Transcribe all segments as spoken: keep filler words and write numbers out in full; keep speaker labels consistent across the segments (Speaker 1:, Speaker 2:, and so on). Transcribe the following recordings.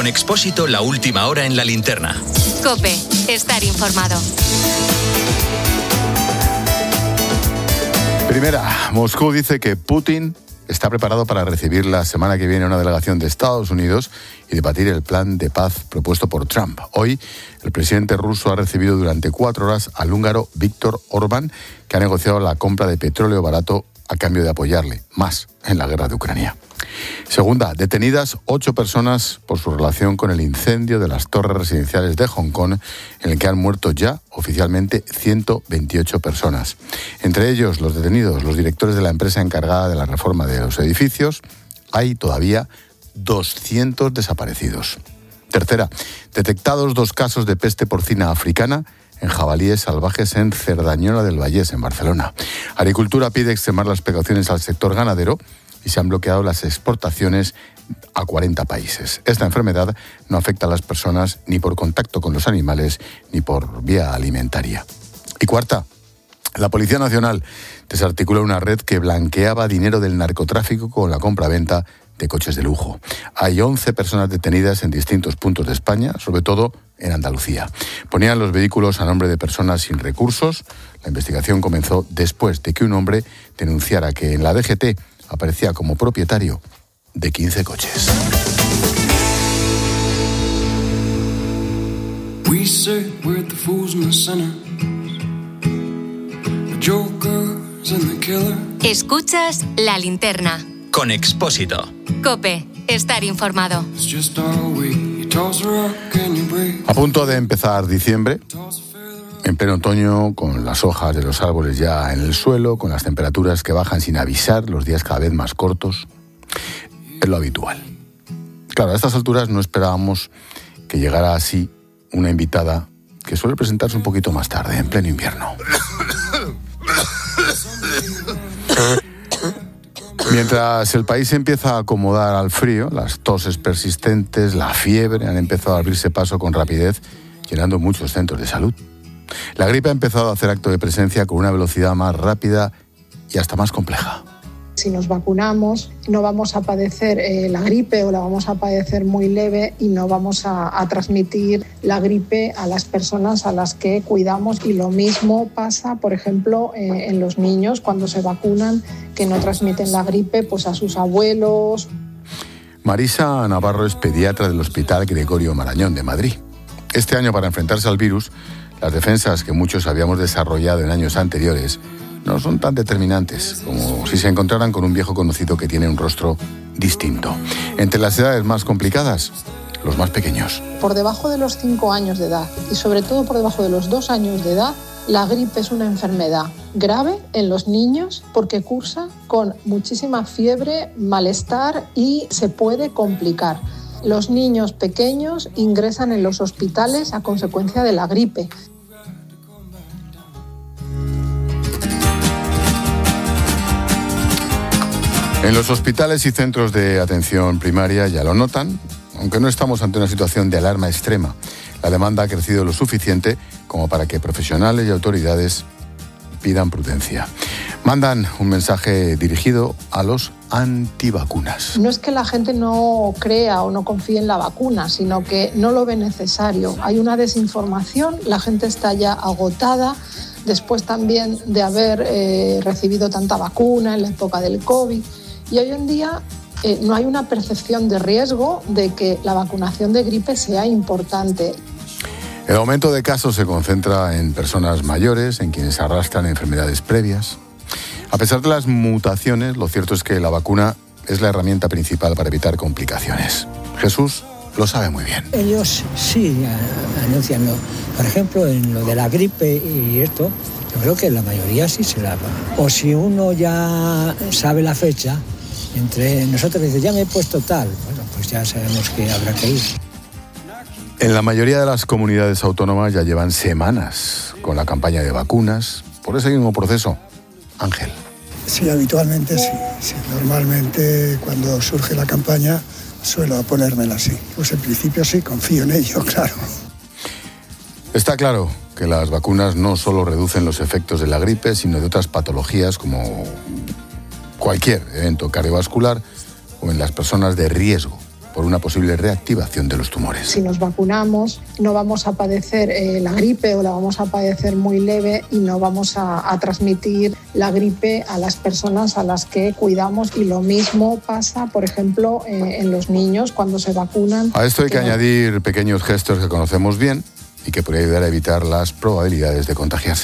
Speaker 1: Con Expósito, la última hora en la linterna.
Speaker 2: COPE, estar informado.
Speaker 3: Primera, Moscú dice que Putin está preparado para recibir la semana que viene una delegación de Estados Unidos y debatir el plan de paz propuesto por Trump. Hoy, el presidente ruso ha recibido durante cuatro horas al húngaro Viktor Orbán, que ha negociado la compra de petróleo barato a cambio de apoyarle más en la guerra de Ucrania. Segunda, detenidas ocho personas por su relación con el incendio de las torres residenciales de Hong Kong, en el que han muerto ya oficialmente ciento veintiocho personas. Entre ellos, los detenidos, los directores de la empresa encargada de la reforma de los edificios. Hay todavía doscientos desaparecidos. Tercera, detectados dos casos de peste porcina africana en jabalíes salvajes en Cerdañola del Vallès, en Barcelona. Agricultura pide extremar las precauciones al sector ganadero y se han bloqueado las exportaciones a cuarenta países. Esta enfermedad no afecta a las personas ni por contacto con los animales ni por vía alimentaria. Y cuarta, la Policía Nacional desarticuló una red que blanqueaba dinero del narcotráfico con la compraventa de coches de lujo. Hay once personas detenidas en distintos puntos de España, sobre todo en Andalucía. Ponían los vehículos a nombre de personas sin recursos. La investigación comenzó después de que un hombre denunciara que en la D G T aparecía como propietario de quince coches.
Speaker 2: Escuchas La Linterna.
Speaker 1: Con Expósito.
Speaker 2: COPE, estar informado.
Speaker 3: A punto de empezar diciembre, en pleno otoño, con las hojas de los árboles ya en el suelo, con las temperaturas que bajan sin avisar, los días cada vez más cortos, es lo habitual. Claro, a estas alturas no esperábamos que llegara así una invitada que suele presentarse un poquito más tarde, en pleno invierno. Mientras el país empieza a acomodar al frío, las toses persistentes, la fiebre han empezado a abrirse paso con rapidez, llenando muchos centros de salud. La gripe ha empezado a hacer acto de presencia con una velocidad más rápida y hasta más compleja.
Speaker 4: Si nos vacunamos, no vamos a padecer eh, la gripe o la vamos a padecer muy leve y no vamos a, a transmitir la gripe a las personas a las que cuidamos. Y lo mismo pasa, por ejemplo, eh, en los niños cuando se vacunan, que no transmiten la gripe pues, a sus abuelos.
Speaker 3: Marisa Navarro es pediatra del Hospital Gregorio Marañón de Madrid. Este año, para enfrentarse al virus, las defensas que muchos habíamos desarrollado en años anteriores no son tan determinantes como si se encontraran con un viejo conocido que tiene un rostro distinto. Entre las edades más complicadas, los más pequeños.
Speaker 4: Por debajo de los cinco años de edad y sobre todo por debajo de los dos años de edad, la gripe es una enfermedad grave en los niños porque cursa con muchísima fiebre, malestar y se puede complicar. Los niños pequeños ingresan en los hospitales a consecuencia de la gripe.
Speaker 3: En los hospitales y centros de atención primaria ya lo notan, aunque no estamos ante una situación de alarma extrema. La demanda ha crecido lo suficiente como para que profesionales y autoridades pidan prudencia. Mandan un mensaje dirigido a los antivacunas.
Speaker 4: No es que la gente no crea o no confíe en la vacuna, sino que no lo ve necesario. Hay una desinformación, la gente está ya agotada, después también de haber eh, recibido tanta vacuna en la época del COVID. Y hoy en día eh, no hay una percepción de riesgo de que la vacunación de gripe sea importante.
Speaker 3: El aumento de casos se concentra en personas mayores, en quienes arrastran enfermedades previas. A pesar de las mutaciones, lo cierto es que la vacuna es la herramienta principal para evitar complicaciones. Jesús lo sabe muy bien.
Speaker 5: Ellos sí anuncian, por ejemplo, en lo de la gripe y esto, yo creo que la mayoría sí se la va. O si uno ya sabe la fecha, entre nosotros dice, ya me he puesto tal, bueno, pues ya sabemos que habrá que ir.
Speaker 3: En la mayoría de las comunidades autónomas ya llevan semanas con la campaña de vacunas. Por ese mismo proceso, Ángel.
Speaker 6: Sí, habitualmente sí. sí. Normalmente cuando surge la campaña suelo ponérmela así. Pues en principio sí, confío en ello, claro.
Speaker 3: Está claro que las vacunas no solo reducen los efectos de la gripe, sino de otras patologías como cualquier evento cardiovascular o en las personas de riesgo por una posible reactivación de los tumores.
Speaker 4: Si nos vacunamos, no vamos a padecer eh, la gripe o la vamos a padecer muy leve y no vamos a, a transmitir la gripe a las personas a las que cuidamos, y lo mismo pasa, por ejemplo, eh, en los niños cuando se vacunan.
Speaker 3: A esto hay que, que
Speaker 4: no...
Speaker 3: añadir pequeños gestos que conocemos bien y que podrían ayudar a evitar las probabilidades de contagiarse.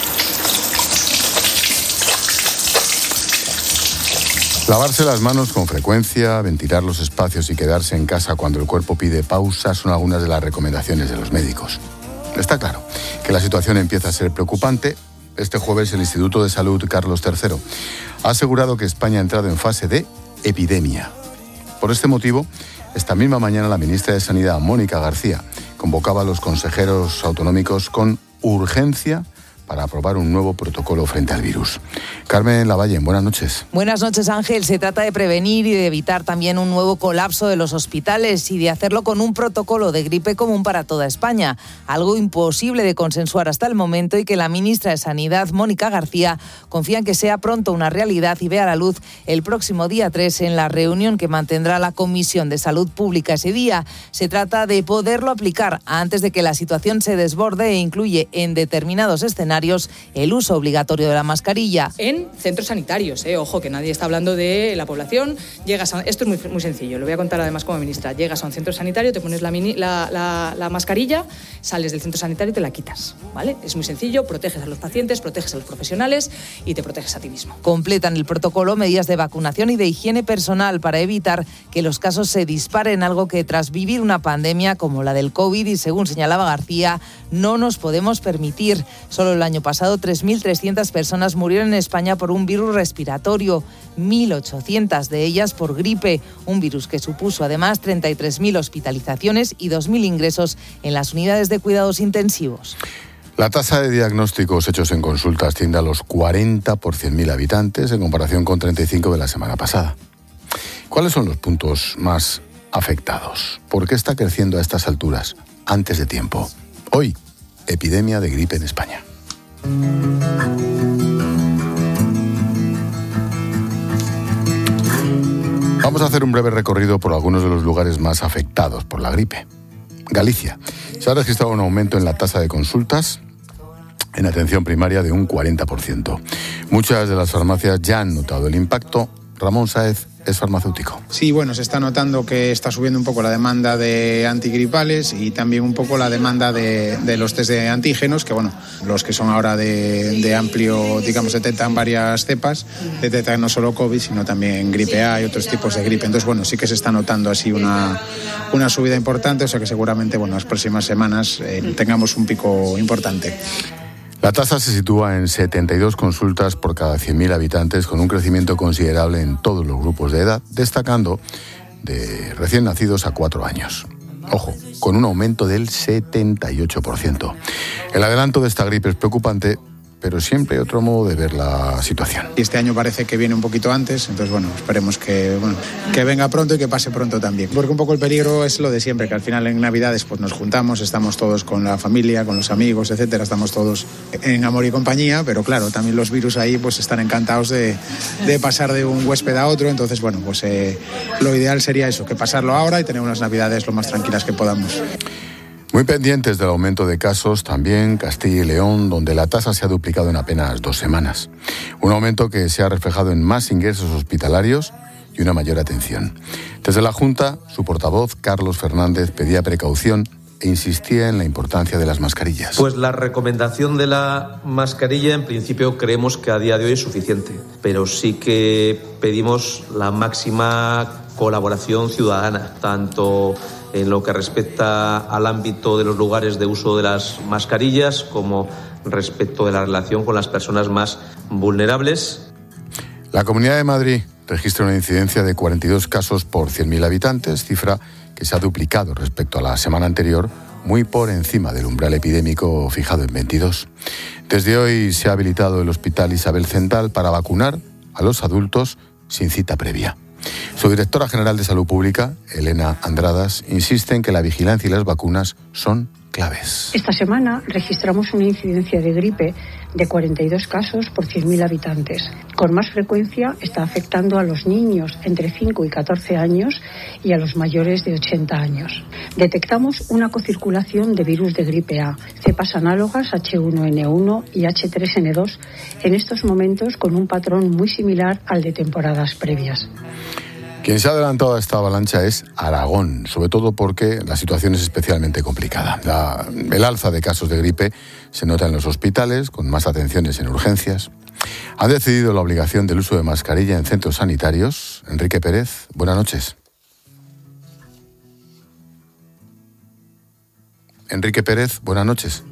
Speaker 3: Lavarse las manos con frecuencia, ventilar los espacios y quedarse en casa cuando el cuerpo pide pausa son algunas de las recomendaciones de los médicos. Está claro que la situación empieza a ser preocupante. Este jueves el Instituto de Salud Carlos tercero ha asegurado que España ha entrado en fase de epidemia. Por este motivo, esta misma mañana la ministra de Sanidad, Mónica García, convocaba a los consejeros autonómicos con urgencia para aprobar un nuevo protocolo frente al virus. Carmen Lavalle, buenas noches.
Speaker 7: Buenas noches, Ángel. Se trata de prevenir y de evitar también un nuevo colapso de los hospitales y de hacerlo con un protocolo de gripe común para toda España. Algo imposible de consensuar hasta el momento y que la ministra de Sanidad, Mónica García, confía en que sea pronto una realidad y vea la luz el próximo día tres en la reunión que mantendrá la Comisión de Salud Pública ese día. Se trata de poderlo aplicar antes de que la situación se desborde e incluye en determinados escenarios el uso obligatorio de la mascarilla.
Speaker 8: En centros sanitarios, eh, ojo, que nadie está hablando de la población. Llegas a, esto es muy, muy sencillo, lo voy a contar además como ministra. Llegas a un centro sanitario, te pones la, mini, la, la, la mascarilla, sales del centro sanitario y te la quitas, ¿vale? Es muy sencillo, proteges a los pacientes, proteges a los profesionales y te proteges a ti mismo.
Speaker 7: Completan el protocolo medidas de vacunación y de higiene personal para evitar que los casos se disparen, algo que tras vivir una pandemia como la del COVID y según señalaba García, no nos podemos permitir. Solo el año pasado tres mil trescientas personas murieron en España por un virus respiratorio, mil ochocientas de ellas por gripe, un virus que supuso además treinta y tres mil hospitalizaciones y dos mil ingresos en las unidades de cuidados intensivos.
Speaker 3: La tasa de diagnósticos hechos en consulta asciende a los cuarenta por cien mil habitantes en comparación con treinta y cinco de la semana pasada. ¿Cuáles son los puntos más afectados? ¿Por qué está creciendo a estas alturas, antes de tiempo? Hoy, epidemia de gripe en España. Vamos a hacer un breve recorrido por algunos de los lugares más afectados por la gripe. Galicia. Se ha registrado un aumento en la tasa de consultas en atención primaria de un cuarenta por ciento. Muchas de las farmacias ya han notado el impacto. Ramón Sáez es farmacéutico.
Speaker 9: Sí, bueno, se está notando que está subiendo un poco la demanda de antigripales y también un poco la demanda de, de los test de antígenos, que bueno, los que son ahora de, de amplio, digamos, detectan varias cepas, detectan no solo COVID, sino también gripe A y otros tipos de gripe. Entonces, bueno, sí que se está notando así una, una subida importante, o sea que seguramente, bueno, las próximas semanas eh, tengamos un pico importante.
Speaker 3: La tasa se sitúa en setenta y dos consultas por cada cien mil habitantes, con un crecimiento considerable en todos los grupos de edad, destacando de recién nacidos a cuatro años. Ojo, con un aumento del setenta y ocho por ciento. El adelanto de esta gripe es preocupante, pero siempre hay otro modo de ver la situación.
Speaker 9: Y este año parece que viene un poquito antes, entonces bueno, esperemos que, bueno, que venga pronto y que pase pronto también. Porque un poco el peligro es lo de siempre, que al final en Navidades pues nos juntamos, estamos todos con la familia, con los amigos, etcétera, estamos todos en amor y compañía, pero claro, también los virus ahí pues están encantados de, de pasar de un huésped a otro, entonces bueno, pues eh, lo ideal sería eso, que pasarlo ahora y tener unas Navidades lo más tranquilas que podamos.
Speaker 3: Muy pendientes del aumento de casos, también Castilla y León, donde la tasa se ha duplicado en apenas dos semanas. Un aumento que se ha reflejado en más ingresos hospitalarios y una mayor atención. Desde la Junta, su portavoz, Carlos Fernández, pedía precaución e insistía en la importancia de las mascarillas.
Speaker 10: Pues la recomendación de la mascarilla, en principio, creemos que a día de hoy es suficiente, pero sí que pedimos la máxima colaboración ciudadana, tanto en lo que respecta al ámbito de los lugares de uso de las mascarillas, como respecto de la relación con las personas más vulnerables.
Speaker 3: La Comunidad de Madrid registra una incidencia de cuarenta y dos casos por cien mil habitantes, cifra que se ha duplicado respecto a la semana anterior, muy por encima del umbral epidémico fijado en veintidós. Desde hoy se ha habilitado el Hospital Isabel Zendal para vacunar a los adultos sin cita previa. Su directora general de Salud Pública, Elena Andradas, insiste en que la vigilancia y las vacunas son claves.
Speaker 11: Esta semana registramos una incidencia de gripe de cuarenta y dos casos por cien mil habitantes. Con más frecuencia está afectando a los niños entre cinco y catorce años y a los mayores de ochenta años. Detectamos una cocirculación de virus de gripe A, cepas análogas H uno N uno y H tres N dos, en estos momentos con un patrón muy similar al de temporadas previas.
Speaker 3: Quien se ha adelantado a esta avalancha es Aragón, sobre todo porque la situación es especialmente complicada. La, el alza de casos de gripe se nota en los hospitales, con más atenciones en urgencias. Han decidido la obligación del uso de mascarilla en centros sanitarios. Enrique Pérez, buenas noches. Enrique Pérez, buenas noches.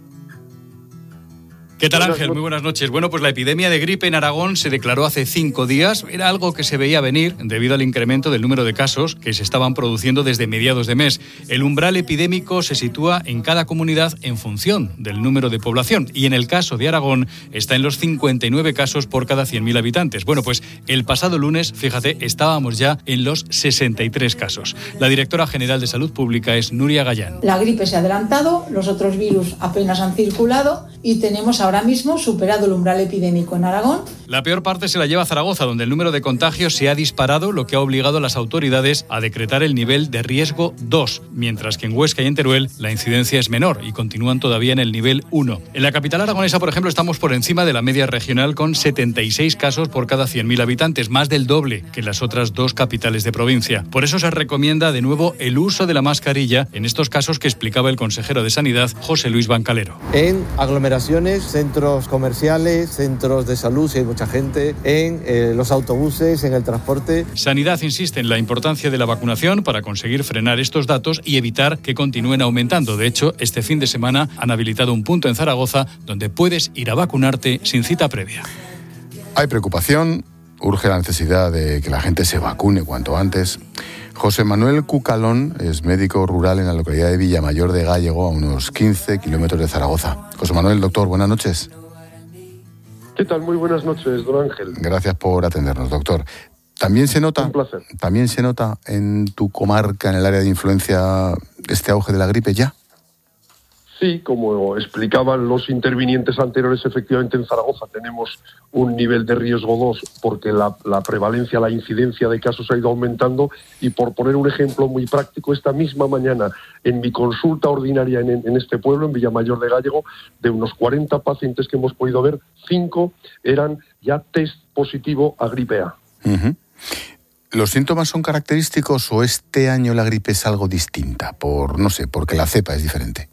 Speaker 12: ¿Qué tal, Ángel? Muy buenas noches. Bueno, pues la epidemia de gripe en Aragón se declaró hace cinco días. Era algo que se veía venir debido al incremento del número de casos que se estaban produciendo desde mediados de mes. El umbral epidémico se sitúa en cada comunidad en función del número de población y en el caso de Aragón está en los cincuenta y nueve casos por cada cien mil habitantes. Bueno, pues el pasado lunes, fíjate, estábamos ya en los sesenta y tres casos. La directora general de Salud Pública es Nuria Gallán.
Speaker 13: La gripe se ha adelantado, los otros virus apenas han circulado y tenemos ahora mismo superado el umbral epidémico en Aragón.
Speaker 12: La peor parte se la lleva Zaragoza, donde el número de contagios se ha disparado, lo que ha obligado a las autoridades a decretar el nivel de riesgo dos, mientras que en Huesca y en Teruel la incidencia es menor y continúan todavía en el nivel uno. En la capital aragonesa, por ejemplo, estamos por encima de la media regional con setenta y seis casos por cada cien mil habitantes, más del doble que en las otras dos capitales de provincia. Por eso se recomienda de nuevo el uso de la mascarilla en estos casos que explicaba el consejero de Sanidad, José Luis Bancalero.
Speaker 14: En aglomeraciones, centros comerciales, centros de salud, si hay mucha gente, en eh, los autobuses, en el transporte.
Speaker 12: Sanidad insiste en la importancia de la vacunación para conseguir frenar estos datos y evitar que continúen aumentando. De hecho, este fin de semana han habilitado un punto en Zaragoza donde puedes ir a vacunarte sin cita previa.
Speaker 3: Hay preocupación, urge la necesidad de que la gente se vacune cuanto antes. José Manuel Cucalón es médico rural en la localidad de Villamayor de Gállego, a unos quince kilómetros de Zaragoza. José Manuel, doctor, buenas noches.
Speaker 15: ¿Qué tal? Muy buenas noches, don Ángel.
Speaker 3: Gracias por atendernos, doctor. También se nota,
Speaker 15: Un placer.
Speaker 3: También se nota en tu comarca, en el área de influencia, este auge de la gripe ya.
Speaker 15: Sí, como explicaban los intervinientes anteriores, efectivamente en Zaragoza tenemos un nivel de riesgo dos porque la, la prevalencia, la incidencia de casos ha ido aumentando y, por poner un ejemplo muy práctico, esta misma mañana en mi consulta ordinaria en, en este pueblo, en Villamayor de Gállego, de unos cuarenta pacientes que hemos podido ver, cinco eran ya test positivo a gripe A.
Speaker 3: Uh-huh. ¿Los síntomas son característicos o este año la gripe es algo distinta? Por, no sé, porque la cepa es diferente.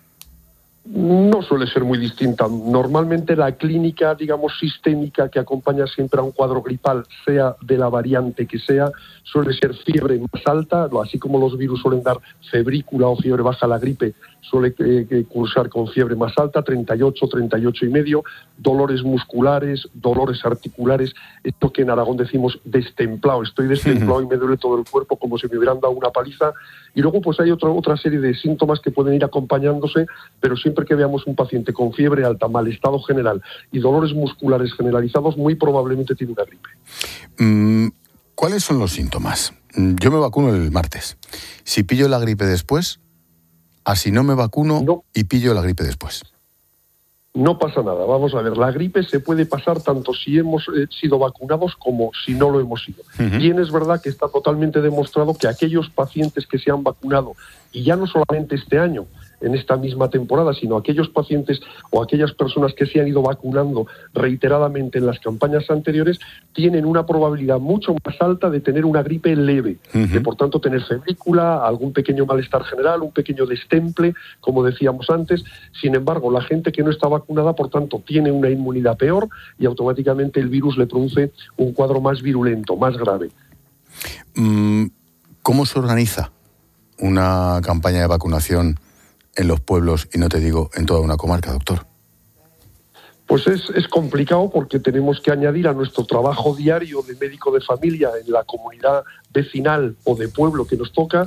Speaker 15: No suele ser muy distinta. Normalmente la clínica, digamos, sistémica que acompaña siempre a un cuadro gripal, sea de la variante que sea, suele ser fiebre más alta, así como los virus suelen dar febrícula o fiebre baja, la gripe suele eh, cursar con fiebre más alta, treinta y ocho, treinta y ocho y medio, dolores musculares, dolores articulares, esto que en Aragón decimos destemplado, estoy destemplado y me duele todo el cuerpo como si me hubieran dado una paliza. Y luego pues hay otra, otra serie de síntomas que pueden ir acompañándose, pero siempre que veamos un paciente con fiebre alta, mal estado general y dolores musculares generalizados, muy probablemente tiene una gripe.
Speaker 3: Mm, ¿Cuáles son los síntomas? Yo me vacuno el martes. Si pillo la gripe después, así no me vacuno no. y pillo la gripe después.
Speaker 15: No pasa nada. Vamos a ver, la gripe se puede pasar tanto si hemos eh, sido vacunados como si no lo hemos sido. Uh-huh. Bien, es verdad que está totalmente demostrado que aquellos pacientes que se han vacunado, y ya no solamente este año, en esta misma temporada, sino aquellos pacientes o aquellas personas que se han ido vacunando reiteradamente en las campañas anteriores, tienen una probabilidad mucho más alta de tener una gripe leve, uh-huh. de por tanto tener febrícula, algún pequeño malestar general, un pequeño destemple, como decíamos antes. Sin embargo, la gente que no está vacunada, por tanto, tiene una inmunidad peor y automáticamente el virus le produce un cuadro más virulento, más grave.
Speaker 3: ¿Cómo se organiza una campaña de vacunación en los pueblos, y no te digo en toda una comarca, doctor?
Speaker 15: Pues es, es complicado porque tenemos que añadir a nuestro trabajo diario de médico de familia en la comunidad vecinal o de pueblo que nos toca,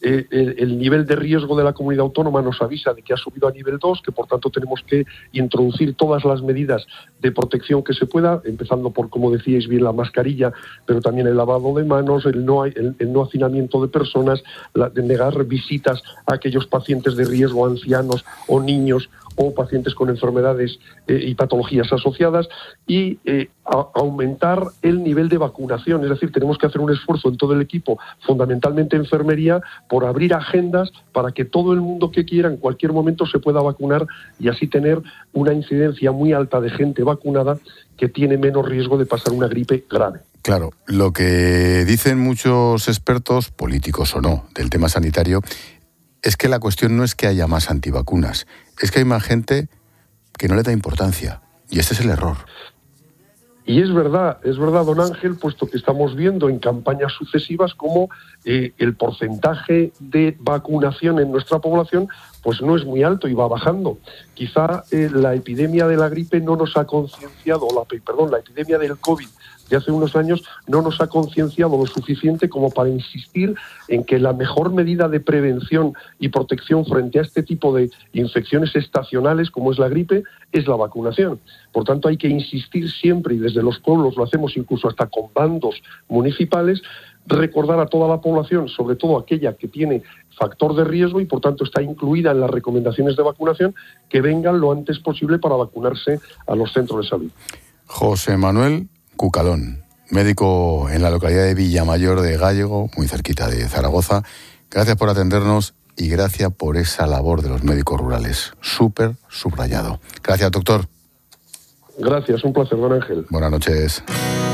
Speaker 15: eh, el, el nivel de riesgo de la comunidad autónoma nos avisa de que ha subido a nivel dos, que por tanto tenemos que introducir todas las medidas de protección que se pueda, empezando por, como decíais bien, la mascarilla, pero también el lavado de manos, el no, el, el no hacinamiento de personas, la, de negar visitas a aquellos pacientes de riesgo, ancianos o niños, o pacientes con enfermedades eh, y patologías asociadas, y eh, a, aumentar el nivel de vacunación. Es decir, tenemos que hacer un esfuerzo en todo el equipo, fundamentalmente enfermería, por abrir agendas para que todo el mundo que quiera en cualquier momento se pueda vacunar y así tener una incidencia muy alta de gente vacunada que tiene menos riesgo de pasar una gripe grave.
Speaker 3: Claro, lo que dicen muchos expertos, políticos o no, del tema sanitario, es que la cuestión no es que haya más antivacunas, es que hay más gente que no le da importancia. Y este es el error.
Speaker 15: Y es verdad, es verdad, don Ángel, puesto que estamos viendo en campañas sucesivas cómo eh, el porcentaje de vacunación en nuestra población pues no es muy alto y va bajando. Quizá eh, la epidemia de la gripe no nos ha concienciado, la, perdón, la epidemia del COVID de hace unos años no nos ha concienciado lo suficiente como para insistir en que la mejor medida de prevención y protección frente a este tipo de infecciones estacionales como es la gripe es la vacunación. Por tanto, hay que insistir siempre, y desde los pueblos lo hacemos incluso hasta con bandos municipales, recordar a toda la población, sobre todo aquella que tiene factor de riesgo y por tanto está incluida en las recomendaciones de vacunación, que vengan lo antes posible para vacunarse a los centros de salud.
Speaker 3: José Manuel Cucalón, médico en la localidad de Villamayor de Gállego, muy cerquita de Zaragoza. Gracias por atendernos y gracias por esa labor de los médicos rurales. Súper subrayado. Gracias, doctor.
Speaker 15: Gracias, un placer, don Ángel.
Speaker 3: Buenas noches.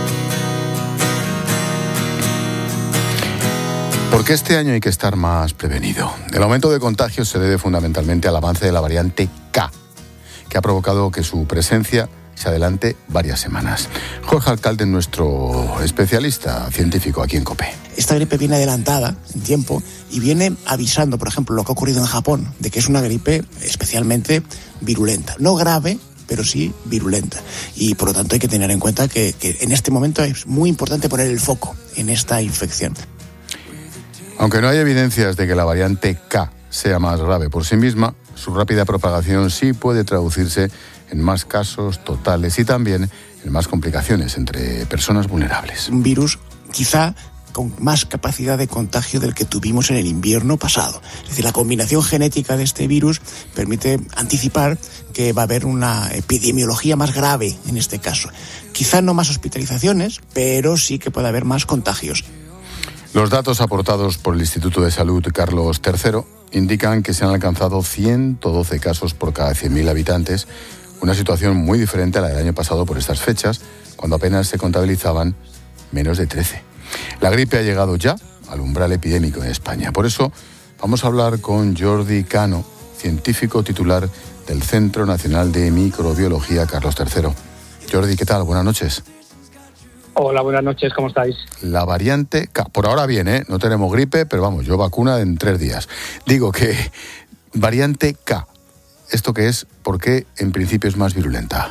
Speaker 3: ¿Por qué este año hay que estar más prevenido? El aumento de contagios se debe fundamentalmente al avance de la variante K, que ha provocado que su presencia se adelante varias semanas. Jorge Alcalde es nuestro especialista científico aquí en COPE.
Speaker 16: Esta gripe viene adelantada en tiempo y viene avisando, por ejemplo, lo que ha ocurrido en Japón, de que es una gripe especialmente virulenta. No grave, pero sí virulenta. Y por lo tanto hay que tener en cuenta que, que en este momento es muy importante poner el foco en esta infección.
Speaker 3: Aunque no hay evidencias de que la variante K sea más grave por sí misma, su rápida propagación sí puede traducirse en más casos totales y también en más complicaciones entre personas vulnerables.
Speaker 16: Un virus quizá con más capacidad de contagio del que tuvimos en el invierno pasado. Es decir, la combinación genética de este virus permite anticipar que va a haber una epidemiología más grave en este caso. Quizá no más hospitalizaciones, pero sí que puede haber más contagios.
Speaker 3: Los datos aportados por el Instituto de Salud Carlos tercero indican que se han alcanzado ciento doce casos por cada cien mil habitantes, una situación muy diferente a la del año pasado por estas fechas, cuando apenas se contabilizaban menos de trece. La gripe ha llegado ya al umbral epidémico en España. Por eso vamos a hablar con Jordi Cano, científico titular del Centro Nacional de Microbiología Carlos tercero. Jordi, ¿qué tal? Buenas noches.
Speaker 17: Hola, buenas noches, ¿cómo estáis?
Speaker 3: La variante K, por ahora bien, ¿eh? No tenemos gripe, pero vamos, yo vacuna en tres días. Digo que variante K, ¿esto qué es? ¿Por qué en principio es más virulenta?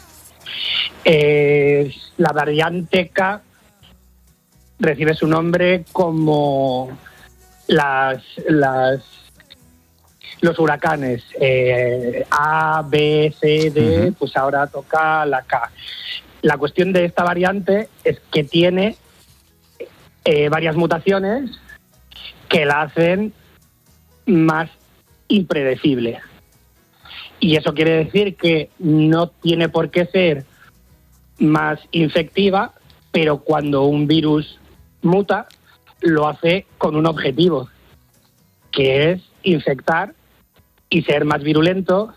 Speaker 17: Eh, la variante K recibe su nombre como las, las los huracanes eh, A, B, C, D, uh-huh. Pues ahora toca la K. La cuestión de esta variante es que tiene eh, varias mutaciones que la hacen más impredecible. Y eso quiere decir que no tiene por qué ser más infectiva, pero cuando un virus muta, lo hace con un objetivo, que es infectar y ser más virulento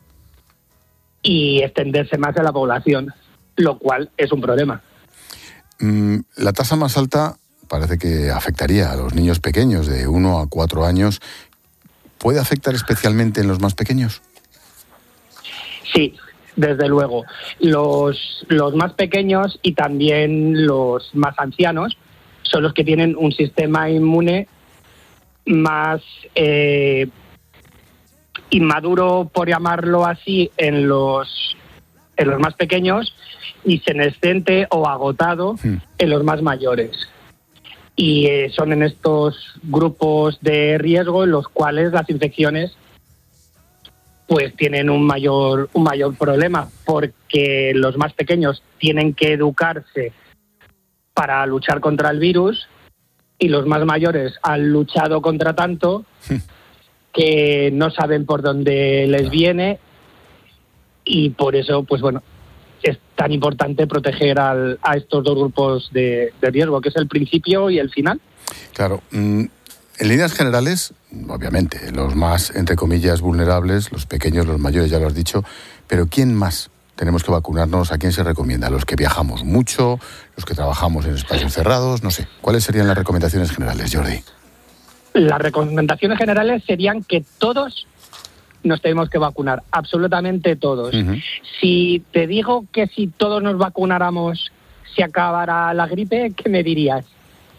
Speaker 17: y extenderse más a la población, lo cual es un problema.
Speaker 3: Mm, la tasa más alta parece que afectaría a los niños pequeños de uno a cuatro años. ¿Puede afectar especialmente en los más pequeños?
Speaker 17: Sí, desde luego. Los, los más pequeños y también los más ancianos son los que tienen un sistema inmune más eh, inmaduro, por llamarlo así, en los, en los más pequeños y senescente o agotado hmm. en los más mayores. y eh, son en estos grupos de riesgo en los cuales las infecciones pues tienen un mayor un mayor problema, porque los más pequeños tienen que educarse para luchar contra el virus y los más mayores han luchado contra tanto que no saben por dónde les viene, y por eso pues bueno, es tan importante proteger al, a estos dos grupos de, de riesgo, que es el principio y el final.
Speaker 3: Claro. Mm, en líneas generales, obviamente, los más, entre comillas, vulnerables, los pequeños, los mayores, ya lo has dicho, pero ¿quién más tenemos que vacunarnos? ¿A quién se recomienda? ¿Los que viajamos mucho? ¿Los que trabajamos en espacios cerrados? No sé. ¿Cuáles serían las recomendaciones generales, Jordi?
Speaker 17: Las recomendaciones generales serían que todos nos tenemos que vacunar, absolutamente todos. Uh-huh. Si te digo que si todos nos vacunáramos se acabara la gripe, ¿qué me dirías?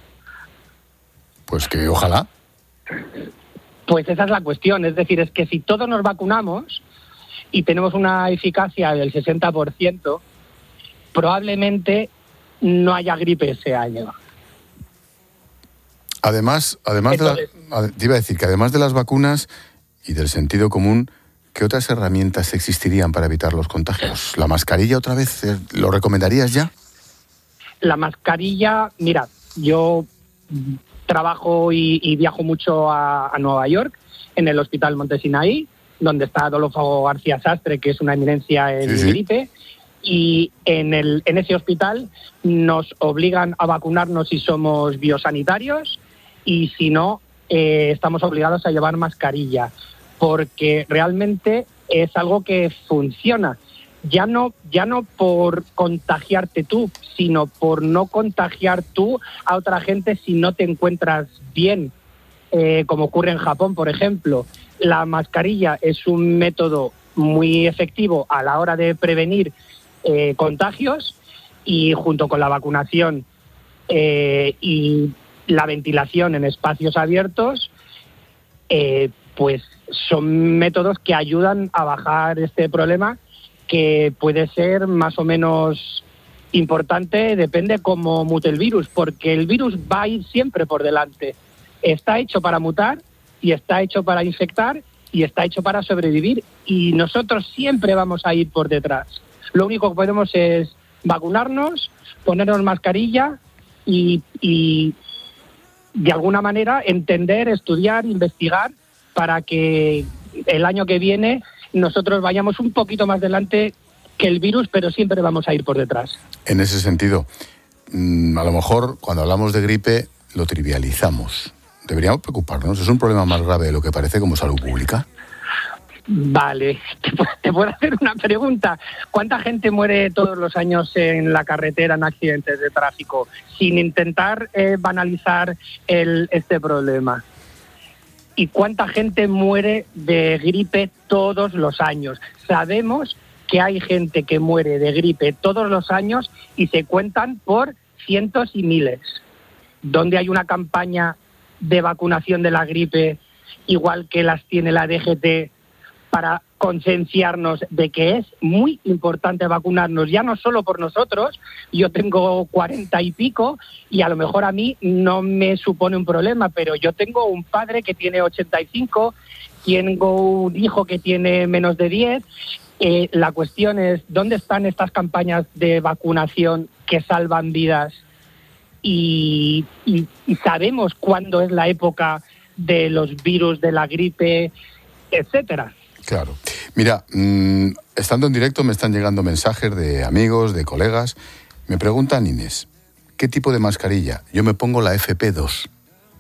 Speaker 3: Pues que ojalá.
Speaker 17: Pues esa es la cuestión, es decir, es que si todos nos vacunamos y tenemos una eficacia del sesenta por ciento, probablemente no haya gripe ese año.
Speaker 3: Además, además Entonces, de la, te iba a decir que además de las vacunas y del sentido común, ¿qué otras herramientas existirían para evitar los contagios? ¿La mascarilla otra vez? ¿Lo recomendarías ya?
Speaker 17: La mascarilla, mira, yo trabajo y, y viajo mucho a, a Nueva York, en el Hospital Monte Sinaí, donde está Adolfo García Sastre, que es una eminencia en sí, sí. gripe, y en, el, en ese hospital nos obligan a vacunarnos si somos biosanitarios, y si no, eh, estamos obligados a llevar mascarilla, porque realmente es algo que funciona. Ya no, ya no por contagiarte tú, sino por no contagiar tú a otra gente si no te encuentras bien, eh, como ocurre en Japón, por ejemplo. La mascarilla es un método muy efectivo a la hora de prevenir eh, contagios, y junto con la vacunación eh, y la ventilación en espacios abiertos, eh, pues son métodos que ayudan a bajar este problema, que puede ser más o menos importante, depende cómo mute el virus, porque el virus va a ir siempre por delante. Está hecho para mutar, y está hecho para infectar, y está hecho para sobrevivir, y nosotros siempre vamos a ir por detrás. Lo único que podemos es vacunarnos, ponernos mascarilla y, y de alguna manera entender, estudiar, investigar, para que el año que viene nosotros vayamos un poquito más delante que el virus, pero siempre vamos a ir por detrás.
Speaker 3: En ese sentido, a lo mejor cuando hablamos de gripe lo trivializamos. ¿Deberíamos preocuparnos? ¿Es un problema más grave de lo que parece como salud pública?
Speaker 17: Vale, te puedo hacer una pregunta. ¿Cuánta gente muere todos los años en la carretera en accidentes de tráfico? Sin intentar eh, banalizar el, este problema. ¿Y cuánta gente muere de gripe todos los años? Sabemos que hay gente que muere de gripe todos los años y se cuentan por cientos y miles. ¿Dónde hay una campaña de vacunación de la gripe, igual que las tiene la D G T, para concienciarnos de que es muy importante vacunarnos, ya no solo por nosotros? Yo tengo cuarenta y pico y a lo mejor a mí no me supone un problema, pero yo tengo un padre que tiene ochenta y cinco, tengo un hijo que tiene menos de diez. Eh, la cuestión es, ¿dónde están estas campañas de vacunación que salvan vidas? Y, y, y sabemos cuándo es la época de los virus, de la gripe, etcétera.
Speaker 3: Claro. Mira, mmm, estando en directo me están llegando mensajes de amigos, de colegas. Me preguntan, Inés, ¿qué tipo de mascarilla? Yo me pongo la F P dos.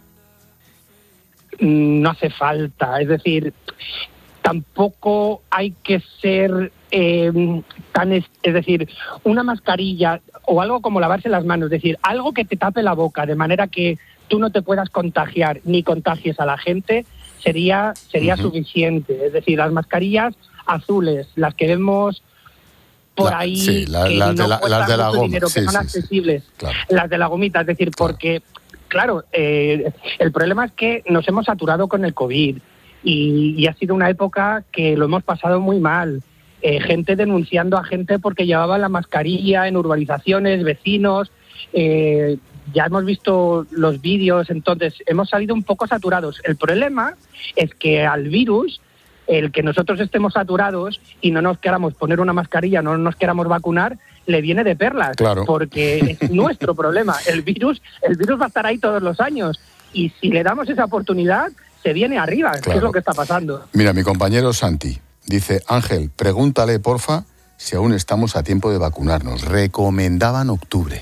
Speaker 17: No hace falta, es decir, tampoco hay que ser eh, tan... Es, es decir, una mascarilla o algo como lavarse las manos, es decir, algo que te tape la boca de manera que tú no te puedas contagiar ni contagies a la gente, sería sería uh-huh. suficiente. Es decir, las mascarillas azules, las que vemos por la, ahí,
Speaker 3: sí, la,
Speaker 17: que
Speaker 3: la,
Speaker 17: no
Speaker 3: de la,
Speaker 17: cuestan
Speaker 3: las de la
Speaker 17: mucho
Speaker 3: goma,
Speaker 17: dinero,
Speaker 3: sí,
Speaker 17: que son
Speaker 3: sí,
Speaker 17: accesibles,
Speaker 3: sí, claro.
Speaker 17: Las de la gomita, es decir, claro. porque, claro, eh, el problema es que nos hemos saturado con el COVID y, y ha sido una época que lo hemos pasado muy mal. Eh, gente denunciando a gente porque llevaba la mascarilla en urbanizaciones, vecinos, eh, ya hemos visto los vídeos, entonces hemos salido un poco saturados. El problema es que al virus, el que nosotros estemos saturados y no nos queramos poner una mascarilla, no nos queramos vacunar, le viene de perlas,
Speaker 3: claro.
Speaker 17: Porque es nuestro problema. El virus, el virus va a estar ahí todos los años y si le damos esa oportunidad, se viene arriba, claro. Que es lo que está pasando.
Speaker 3: Mira, mi compañero Santi dice, Ángel, pregúntale, porfa, si aún estamos a tiempo de vacunarnos. Recomendaban octubre.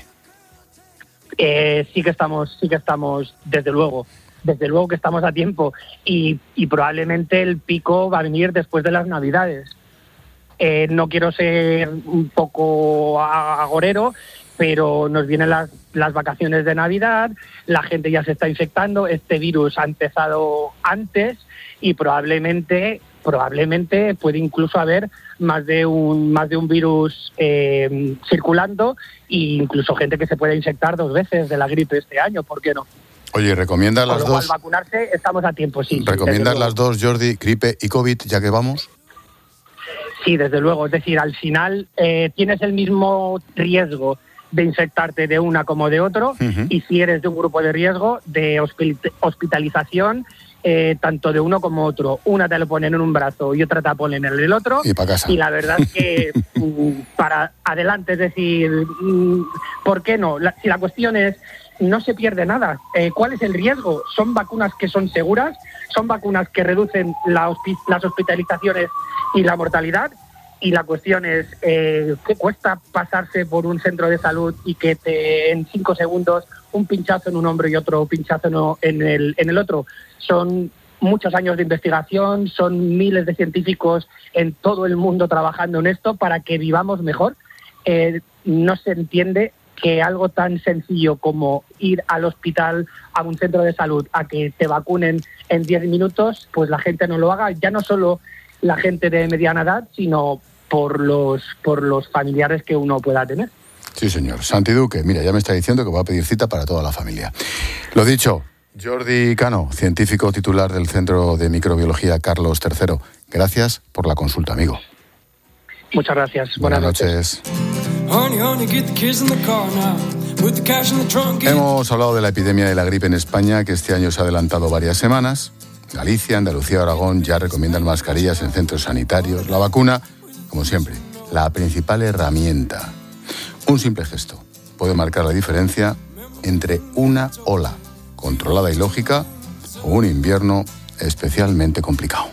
Speaker 17: Eh, sí que estamos, sí que estamos, desde luego, desde luego que estamos a tiempo y, y probablemente el pico va a venir después de las Navidades. Eh, no quiero ser un poco agorero, pero nos vienen las, las vacaciones de Navidad, la gente ya se está infectando, este virus ha empezado antes y probablemente, probablemente puede incluso haber más de un más de un virus eh, circulando e incluso gente que se puede infectar dos veces de la gripe este año, ¿por qué no?
Speaker 3: Oye, ¿recomiendas las
Speaker 17: Con lo
Speaker 3: dos?
Speaker 17: cual, vacunarse estamos a tiempo, sí.
Speaker 3: ¿Recomiendas las dos, Jordi, gripe y COVID, ya que vamos?
Speaker 17: Sí, desde luego. Es decir, al final eh, tienes el mismo riesgo de infectarte de una como de otro, uh-huh. Y si eres de un grupo de riesgo de hospitalización, eh, tanto de uno como otro. Una te lo ponen en un brazo y otra te la ponen en el otro.
Speaker 3: Y para casa.
Speaker 17: Y la verdad es que para adelante, es decir, ¿por qué no? La, si la cuestión es, no se pierde nada. Eh, ¿Cuál es el riesgo? Son vacunas que son seguras, son vacunas que reducen la hospi- las hospitalizaciones y la mortalidad. Y la cuestión es, eh, ¿qué cuesta pasarse por un centro de salud y que te en cinco segundos un pinchazo en un hombro y otro pinchazo no, en, el, en el otro? Son muchos años de investigación, son miles de científicos en todo el mundo trabajando en esto para que vivamos mejor. Eh, no se entiende que algo tan sencillo como ir al hospital, a un centro de salud, a que te vacunen en diez minutos, pues la gente no lo haga, ya no solo la gente de mediana edad, sino por los por los familiares que uno pueda tener.
Speaker 3: Sí, señor. Santi Duque, mira, ya me está diciendo que va a pedir cita para toda la familia. Lo dicho, Jordi Cano, científico titular del Centro de Microbiología Carlos tercero. Gracias por la consulta, amigo.
Speaker 17: Muchas gracias.
Speaker 3: Buenas, Buenas noches. noches. Hemos hablado de la epidemia de la gripe en España, que este año se ha adelantado varias semanas. Galicia, Andalucía, Aragón ya recomiendan mascarillas en centros sanitarios. La vacuna, como siempre, la principal herramienta. Un simple gesto puede marcar la diferencia entre una ola controlada y lógica o un invierno especialmente complicado.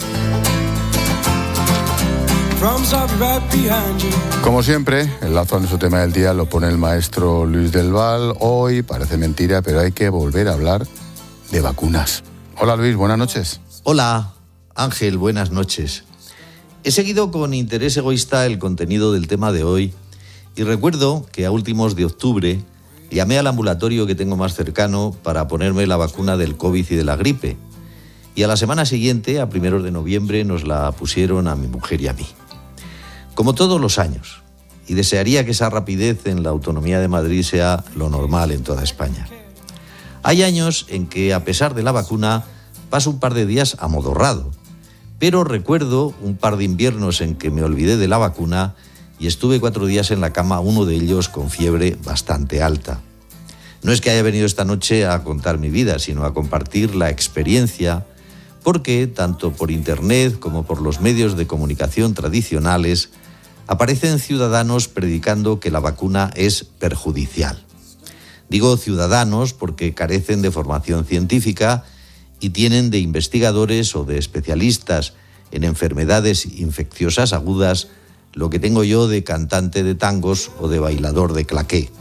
Speaker 3: Como siempre, el lazo a nuestro tema del día lo pone el maestro Luis del Val. Hoy parece mentira, pero hay que volver a hablar de vacunas. Hola Luis, buenas noches.
Speaker 18: Hola Ángel, buenas noches. He seguido con interés egoísta el contenido del tema de hoy y recuerdo que a últimos de octubre llamé al ambulatorio que tengo más cercano para ponerme la vacuna del COVID y de la gripe. Y a la semana siguiente, a primeros de noviembre, nos la pusieron a mi mujer y a mí. Como todos los años, y desearía que esa rapidez en la autonomía de Madrid sea lo normal en toda España. Hay años en que, a pesar de la vacuna, paso un par de días amodorrado, pero recuerdo un par de inviernos en que me olvidé de la vacuna y estuve cuatro días en la cama, uno de ellos con fiebre bastante alta. No es que haya venido esta noche a contar mi vida, sino a compartir la experiencia, porque, tanto por internet como por los medios de comunicación tradicionales, aparecen ciudadanos predicando que la vacuna es perjudicial. Digo ciudadanos porque carecen de formación científica y tienen de investigadores o de especialistas en enfermedades infecciosas agudas lo que tengo yo de cantante de tangos o de bailador de claqué.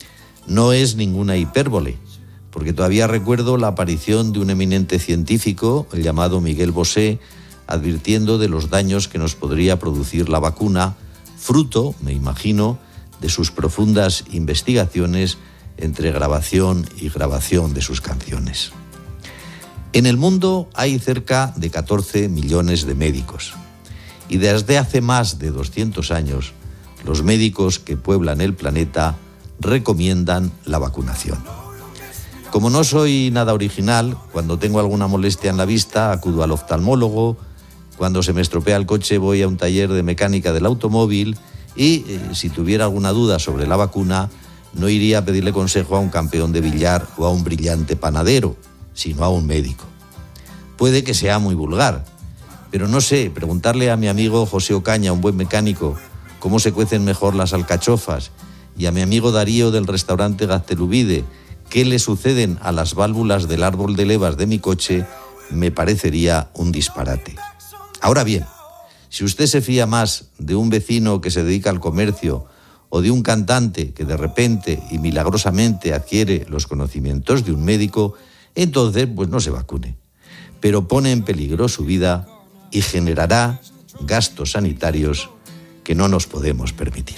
Speaker 18: No es ninguna hipérbole, porque todavía recuerdo la aparición de un eminente científico, el llamado Miguel Bosé, advirtiendo de los daños que nos podría producir la vacuna, fruto, me imagino, de sus profundas investigaciones entre grabación y grabación de sus canciones. En el mundo hay cerca de catorce millones de médicos y desde hace más de doscientos años los médicos que pueblan el planeta recomiendan la vacunación. Como no soy nada original, cuando tengo alguna molestia en la vista acudo al oftalmólogo, cuando se me estropea el coche voy a un taller de mecánica del automóvil y, eh, si tuviera alguna duda sobre la vacuna, no iría a pedirle consejo a un campeón de billar o a un brillante panadero, sino a un médico. Puede que sea muy vulgar, pero no sé, preguntarle a mi amigo José Ocaña, un buen mecánico, cómo se cuecen mejor las alcachofas, y a mi amigo Darío del restaurante Gaztelubide, qué le suceden a las válvulas del árbol de levas de mi coche, me parecería un disparate. Ahora bien, si usted se fía más de un vecino que se dedica al comercio o de un cantante que de repente y milagrosamente adquiere los conocimientos de un médico, entonces pues no se vacune. Pero pone en peligro su vida y generará gastos sanitarios que no nos podemos permitir.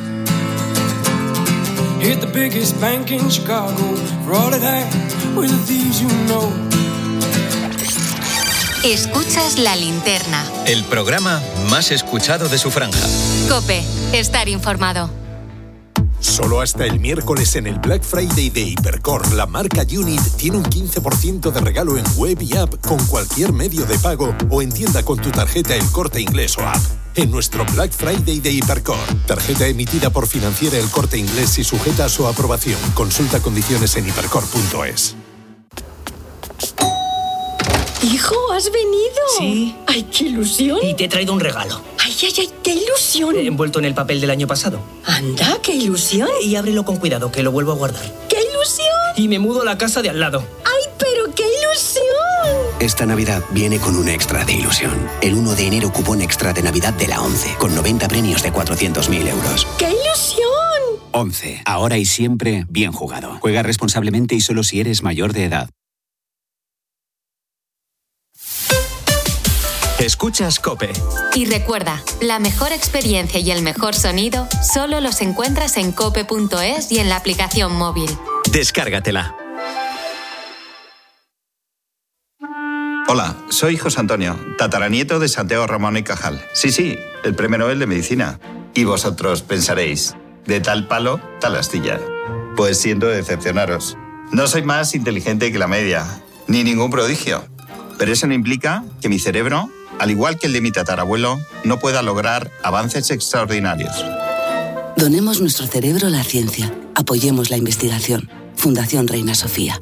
Speaker 2: Escuchas La Linterna.
Speaker 1: El programa más escuchado de su franja.
Speaker 2: COPE, estar informado.
Speaker 19: Solo hasta el miércoles en el Black Friday de Hipercor, la marca Unit tiene un quince por ciento de regalo en web y app con cualquier medio de pago o en tienda con tu tarjeta El Corte Inglés o app. En nuestro Black Friday de Hipercor, tarjeta emitida por Financiera El Corte Inglés y sujeta a su aprobación. Consulta condiciones en hipercor punto es.
Speaker 20: Hijo, ¿has venido?
Speaker 21: Sí.
Speaker 20: ¡Ay, qué ilusión!
Speaker 21: Y te he traído un regalo.
Speaker 20: ¡Ay, ay, ay, qué ilusión!
Speaker 21: Envuelto en el papel del año pasado.
Speaker 20: ¡Anda, qué ilusión!
Speaker 21: Y ábrelo con cuidado, que lo vuelvo a guardar.
Speaker 20: ¡Qué ilusión!
Speaker 21: Y me mudo a la casa de al lado.
Speaker 20: ¡Ay, pero qué ilusión!
Speaker 22: Esta Navidad viene con un extra de ilusión. El uno de enero, cupón extra de Navidad de la ONCE, con noventa premios de cuatrocientos mil euros.
Speaker 20: ¡Qué ilusión!
Speaker 22: ONCE, ahora y siempre, bien jugado. Juega responsablemente y solo si eres mayor de edad.
Speaker 1: Escuchas COPE.
Speaker 2: Y recuerda, la mejor experiencia y el mejor sonido solo los encuentras en cope punto es y en la aplicación móvil.
Speaker 1: Descárgatela.
Speaker 23: Hola, soy José Antonio, tataranieto de Santiago Ramón y Cajal. Sí, sí, el premio Nobel de Medicina. Y vosotros pensaréis, de tal palo, tal astilla. Pues siento decepcionaros. No soy más inteligente que la media, ni ningún prodigio. Pero eso no implica que mi cerebro, al igual que el de mi tatarabuelo, no pueda lograr avances extraordinarios.
Speaker 24: Donemos nuestro cerebro a la ciencia. Apoyemos la investigación. Fundación Reina Sofía.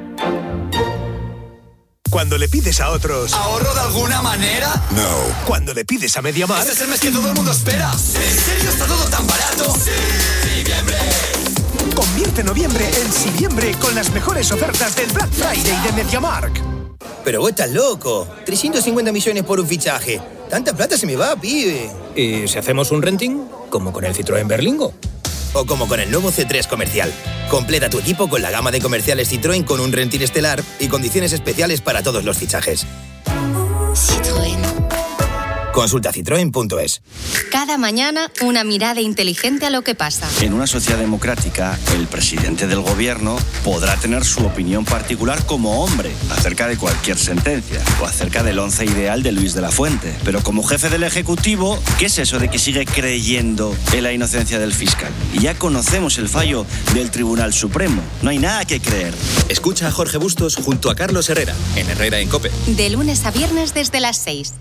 Speaker 19: Cuando le pides a otros...
Speaker 25: ¿Ahorro de alguna manera?
Speaker 19: No. Cuando le pides a MediaMarkt...
Speaker 25: Este es el mes que todo el mundo espera. ¿En serio está todo tan barato? ¡Sí! ¡Noviembre!
Speaker 19: Convierte noviembre en Siviembre con las mejores ofertas del Black Friday de MediaMarkt.
Speaker 26: Pero vos estás loco. trescientos cincuenta millones por un fichaje. Tanta plata se me va, pibe.
Speaker 21: ¿Y si hacemos un renting? Como con el Citroën Berlingo.
Speaker 26: O como con el nuevo C tres Comercial. Completa tu equipo con la gama de comerciales Citroën con un renting estelar y condiciones especiales para todos los fichajes.
Speaker 2: Citroën.
Speaker 26: Consulta citroen punto es.
Speaker 2: Cada mañana, una mirada inteligente a lo que pasa.
Speaker 27: En una sociedad democrática, el presidente del gobierno podrá tener su opinión particular como hombre acerca de cualquier sentencia o acerca del once ideal de Luis de la Fuente. Pero como jefe del Ejecutivo, ¿qué es eso de que sigue creyendo en la inocencia del fiscal? Y ya conocemos el fallo del Tribunal Supremo. No hay nada que creer.
Speaker 1: Escucha a Jorge Bustos junto a Carlos Herrera, en Herrera en COPE.
Speaker 2: De lunes a viernes desde las seis.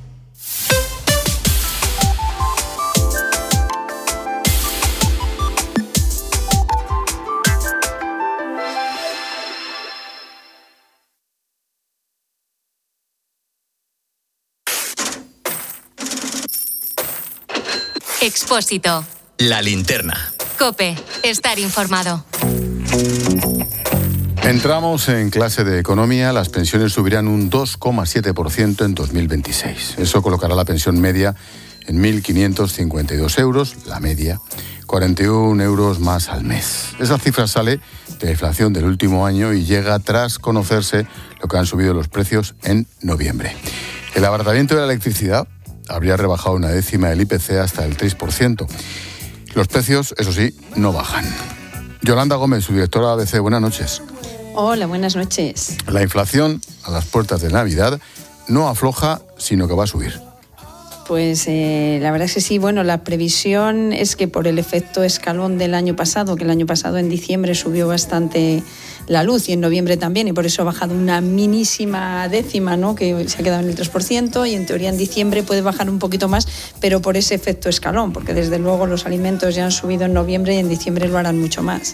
Speaker 2: Expósito.
Speaker 1: La Linterna.
Speaker 2: COPE. Estar informado.
Speaker 3: Entramos en clase de economía. Las pensiones subirán un dos coma siete por ciento en dos mil veintiséis. Eso colocará la pensión media en mil quinientos cincuenta y dos euros, la media, cuarenta y un euros más al mes. Esa cifra sale de la inflación del último año y llega tras conocerse lo que han subido los precios en noviembre. El abaratamiento de la electricidad habría rebajado una décima del I P C hasta el tres por ciento. Los precios, eso sí, no bajan. Yolanda Gómez, su directora de A B C, buenas noches.
Speaker 28: Hola, buenas noches.
Speaker 3: La inflación, a las puertas de Navidad, no afloja, sino que va a subir.
Speaker 28: Pues eh, la verdad es que sí, bueno, la previsión es que por el efecto escalón del año pasado, que el año pasado en diciembre subió bastante la luz y en noviembre también, y por eso ha bajado una minísima décima, ¿no?, que se ha quedado en el tres por ciento, y en teoría en diciembre puede bajar un poquito más, pero por ese efecto escalón, porque desde luego los alimentos ya han subido en noviembre y en diciembre lo harán mucho más.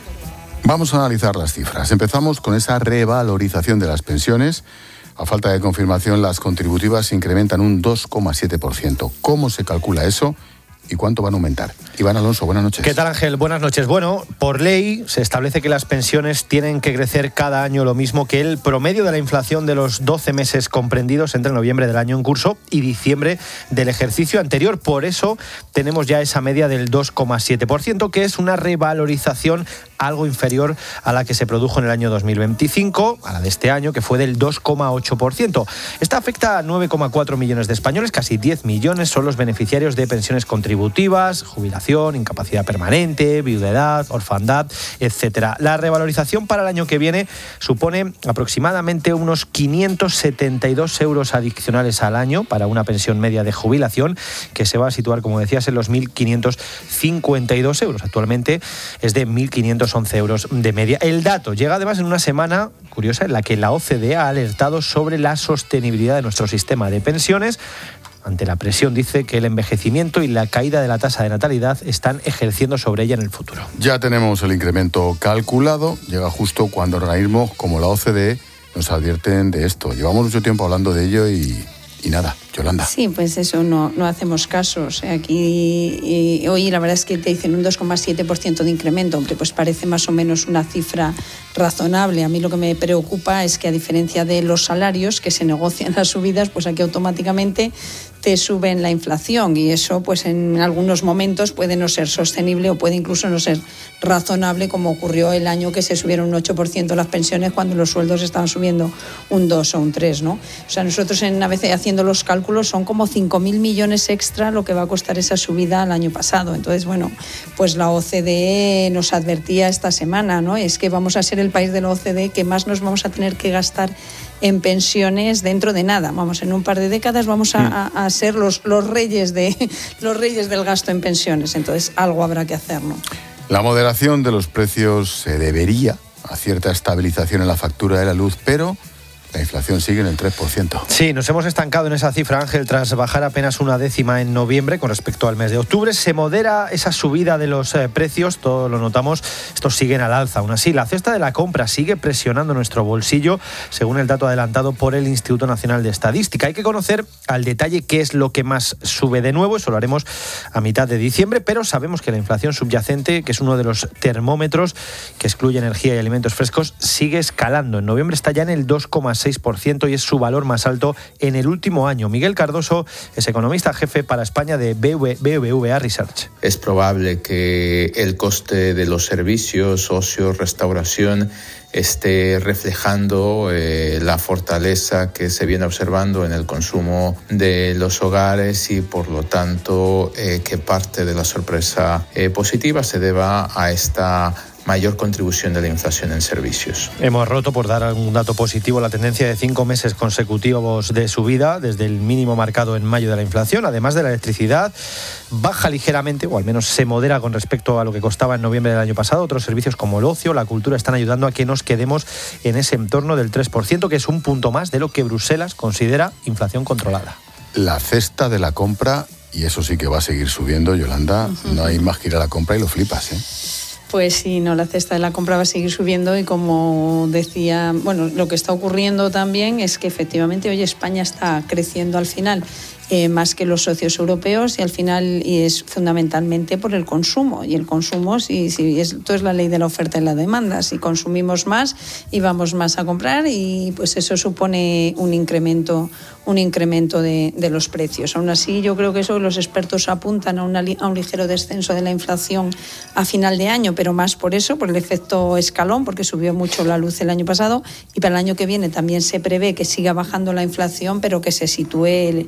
Speaker 3: Vamos a analizar las cifras. Empezamos con esa revalorización de las pensiones. A falta de confirmación, las contributivas se incrementan un dos coma siete por ciento. ¿Cómo se calcula eso y cuánto van a aumentar? Iván Alonso, buenas noches.
Speaker 4: ¿Qué tal, Ángel? Buenas noches. Bueno, por ley se establece que las pensiones tienen que crecer cada año lo mismo que el promedio de la inflación de los doce meses comprendidos entre noviembre del año en curso y diciembre del ejercicio anterior. Por eso tenemos ya esa media del dos coma siete por ciento, que es una revalorización algo inferior a la que se produjo en el año dos mil veinticinco, a la de este año, que fue del dos coma ocho por ciento. Esta afecta a nueve coma cuatro millones de españoles, casi diez millones son los beneficiarios de pensiones contributivas, jubilación, incapacidad permanente, viudedad, orfandad, etcétera. La revalorización para el año que viene supone aproximadamente unos quinientos setenta y dos euros adicionales al año para una pensión media de jubilación, que se va a situar, como decías, en los mil quinientos cincuenta y dos euros. Actualmente es de mil quinientos once euros de media. El dato llega además en una semana curiosa en la que la O C D E ha alertado sobre la sostenibilidad de nuestro sistema de pensiones. Ante la presión, dice que el envejecimiento y la caída de la tasa de natalidad están ejerciendo sobre ella en el futuro.
Speaker 3: Ya tenemos el incremento calculado. Llega justo cuando organismos como la O C D E nos advierten de esto. Llevamos mucho tiempo hablando de ello y, y nada. Yolanda.
Speaker 28: Sí, pues eso, no, no hacemos caso. O sea, aquí y hoy la verdad es que te dicen un dos coma siete por ciento de incremento. Hombre, pues parece más o menos una cifra razonable. A mí lo que me preocupa es que, a diferencia de los salarios que se negocian las subidas, pues aquí automáticamente te suben la inflación, y eso pues en algunos momentos puede no ser sostenible o puede incluso no ser razonable, como ocurrió el año que se subieron un ocho por ciento las pensiones cuando los sueldos estaban subiendo un dos o un tres, ¿no? O sea, nosotros en a veces haciendo los cálculos son como cinco mil millones extra lo que va a costar esa subida el año pasado. Entonces, bueno, pues la O C D E nos advertía esta semana, ¿no? Es que vamos a ser el país de la O C D E que más nos vamos a tener que gastar en pensiones dentro de nada. Vamos, en un par de décadas vamos a, a, a ser los, los reyes de los reyes del gasto en pensiones. Entonces, algo habrá que hacer, ¿no?
Speaker 3: La moderación de los precios se debería a cierta estabilización en la factura de la luz, pero la inflación sigue en el tres por ciento.
Speaker 4: Sí, nos hemos estancado en esa cifra, Ángel, tras bajar apenas una décima en noviembre con respecto al mes de octubre. Se modera esa subida de los eh, precios, todo lo notamos, estos siguen al alza. Aún así, la cesta de la compra sigue presionando nuestro bolsillo, según el dato adelantado por el Instituto Nacional de Estadística. Hay que conocer al detalle qué es lo que más sube de nuevo, eso lo haremos a mitad de diciembre, pero sabemos que la inflación subyacente, que es uno de los termómetros que excluye energía y alimentos frescos, sigue escalando. En noviembre está ya en el dos coma seis por ciento y es su valor más alto en el último año. Miguel Cardoso es economista jefe para España de B B V A Research.
Speaker 5: Es probable que el coste de los servicios, ocio, restauración, esté reflejando eh, la fortaleza que se viene observando en el consumo de los hogares, y por lo tanto eh, que parte de la sorpresa eh, positiva se deba a esta mayor contribución de la inflación en servicios.
Speaker 4: Hemos roto, por dar algún dato positivo, la tendencia de cinco meses consecutivos de subida desde el mínimo marcado en mayo de la inflación. Además de la electricidad, baja ligeramente, o al menos se modera con respecto a lo que costaba en noviembre del año pasado. Otros servicios como el ocio, la cultura, están ayudando a que nos quedemos en ese entorno del tres por ciento, que es un punto más de lo que Bruselas considera inflación controlada.
Speaker 3: La cesta de la compra, y eso sí que va a seguir subiendo, Yolanda, uh-huh. No hay más que ir a la compra y lo flipas, ¿eh?
Speaker 28: Pues sí, no, la cesta de la compra va a seguir subiendo, y como decía, bueno, lo que está ocurriendo también es que efectivamente hoy España está creciendo al final eh, más que los socios europeos, y al final y es fundamentalmente por el consumo, y el consumo, si, si esto es la ley de la oferta y la demanda, si consumimos más y vamos más a comprar, y pues eso supone un incremento un incremento de, de los precios. Aún así, yo creo que eso los expertos apuntan a, una, a un ligero descenso de la inflación a final de año, pero más por eso, por el efecto escalón, porque subió mucho la luz el año pasado, y para el año que viene también se prevé que siga bajando la inflación, pero que se sitúe el, la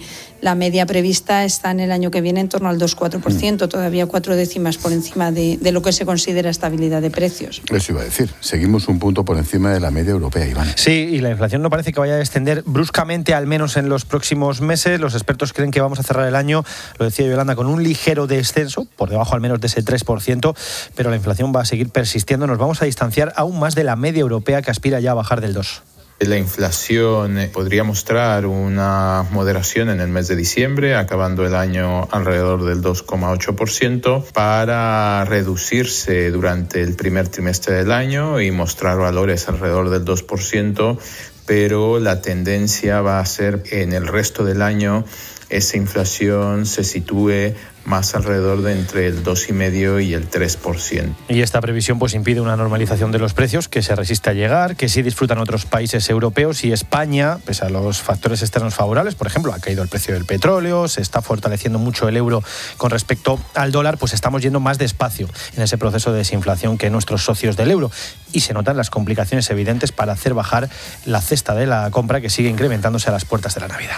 Speaker 28: la media prevista está en el año que viene en torno al dos coma cuatro por ciento, mm. todavía cuatro décimas por encima de, de lo que se considera estabilidad de precios.
Speaker 3: Eso iba a decir, seguimos un punto por encima de la media europea, Iván.
Speaker 4: Sí, y la inflación no parece que vaya a descender bruscamente, al menos en los próximos meses. Los expertos creen que vamos a cerrar el año, lo decía Yolanda, con un ligero descenso, por debajo al menos de ese tres por ciento, pero la inflación va a seguir persistiendo. Nos vamos a distanciar aún más de la media europea, que aspira ya a bajar del dos por ciento.
Speaker 5: La inflación podría mostrar una moderación en el mes de diciembre, acabando el año alrededor del dos coma ocho por ciento, para reducirse durante el primer trimestre del año y mostrar valores alrededor del dos por ciento, pero la tendencia va a ser en el resto del año esa inflación se sitúe más alrededor de entre el dos coma cinco por ciento y el tres por ciento.
Speaker 4: Y esta previsión pues impide una normalización de los precios que se resiste a llegar, que sí disfrutan otros países europeos, y España, pese a los factores externos favorables, por ejemplo, ha caído el precio del petróleo, se está fortaleciendo mucho el euro con respecto al dólar, pues estamos yendo más despacio en ese proceso de desinflación que nuestros socios del euro, y se notan las complicaciones evidentes para hacer bajar la cesta de la compra, que sigue incrementándose a las puertas de la Navidad.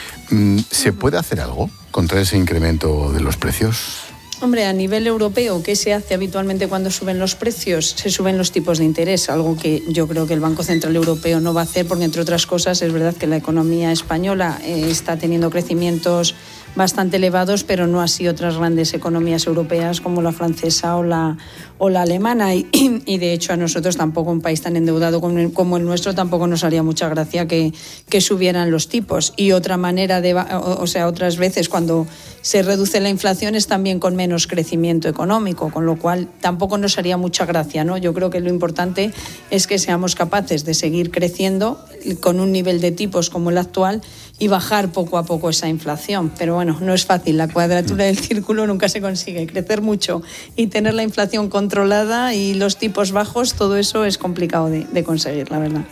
Speaker 3: ¿Se puede hacer algo contra ese incremento de los precios?
Speaker 28: Hombre, a nivel europeo, ¿qué se hace habitualmente cuando suben los precios? Se suben los tipos de interés, algo que yo creo que el Banco Central Europeo no va a hacer, porque entre otras cosas es verdad que la economía española eh, está teniendo crecimientos bastante elevados, pero no así otras grandes economías europeas como la francesa o la, o la alemana. Y, y de hecho a nosotros tampoco, un país tan endeudado como el, como el nuestro, tampoco nos haría mucha gracia que, que subieran los tipos. Y otra manera de, o, o sea, otras veces cuando se reduce la inflación es también con menos crecimiento económico, con lo cual tampoco nos haría mucha gracia, ¿no? Yo creo que lo importante es que seamos capaces de seguir creciendo con un nivel de tipos como el actual y bajar poco a poco esa inflación. Pero bueno, no es fácil, la cuadratura del círculo nunca se consigue. Crecer mucho y tener la inflación controlada y los tipos bajos, todo eso es complicado de, de conseguir, la verdad.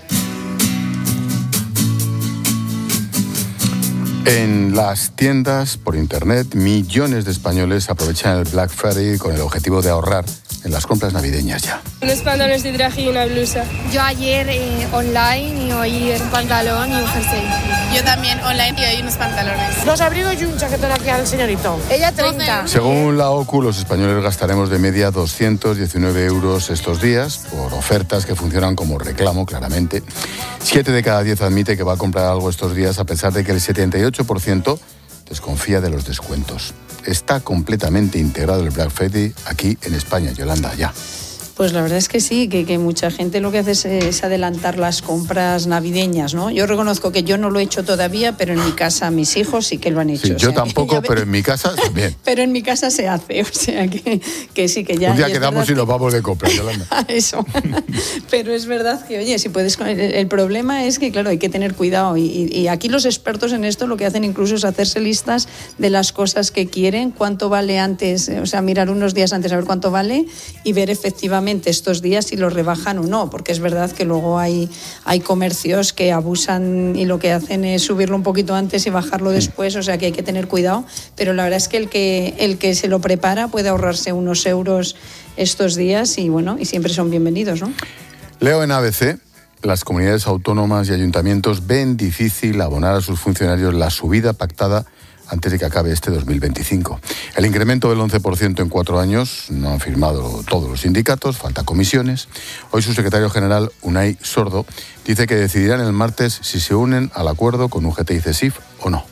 Speaker 3: En las tiendas por internet, millones de españoles aprovechan el Black Friday con el objetivo de ahorrar en las compras navideñas ya.
Speaker 6: Unos pantalones de traje y una blusa.
Speaker 7: Yo ayer eh, online y hoy un pantalón y un jersey.
Speaker 8: Yo también online y hoy unos pantalones.
Speaker 9: Dos abrigos y un chaquetón aquí al señorito. Ella treinta.
Speaker 3: Según la O C U, los españoles gastaremos de media doscientos diecinueve euros estos días por ofertas que funcionan como reclamo, claramente. Siete de cada diez admite que va a comprar algo estos días, a pesar de que el setenta y ocho por ciento desconfía de los descuentos. Está completamente integrado el Black Friday aquí en España, Yolanda, ya.
Speaker 28: Pues la verdad es que sí, que, que mucha gente lo que hace es, es adelantar las compras navideñas, ¿no? Yo reconozco que yo no lo he hecho todavía, pero en mi casa mis hijos sí que lo han hecho.
Speaker 3: Sí,
Speaker 28: o
Speaker 3: yo
Speaker 28: sea,
Speaker 3: tampoco, pero en mi casa también.
Speaker 28: Pero en mi casa se hace, o sea que, que sí, que ya...
Speaker 3: Un día quedamos y nos vamos de compra, Yolanda.
Speaker 28: Eso. Pero es verdad que, oye, si puedes... El, el problema es que, claro, hay que tener cuidado y, y aquí los expertos en esto lo que hacen incluso es hacerse listas de las cosas que quieren, cuánto vale antes, o sea, mirar unos días antes a ver cuánto vale y ver efectivamente estos días si los rebajan o no, porque es verdad que luego hay, hay comercios que abusan y lo que hacen es subirlo un poquito antes y bajarlo después, o sea que hay que tener cuidado, pero la verdad es que el que, el que se lo prepara puede ahorrarse unos euros estos días y bueno, y siempre son bienvenidos, ¿no?
Speaker 3: Leo en A B C, las comunidades autónomas y ayuntamientos ven difícil abonar a sus funcionarios la subida pactada antes de que acabe este dos mil veinticinco. El incremento del once por ciento en cuatro años no han firmado todos los sindicatos, falta comisiones. Hoy su secretario general, Unai Sordo, dice que decidirán el martes si se unen al acuerdo con U G T y CESIF o no.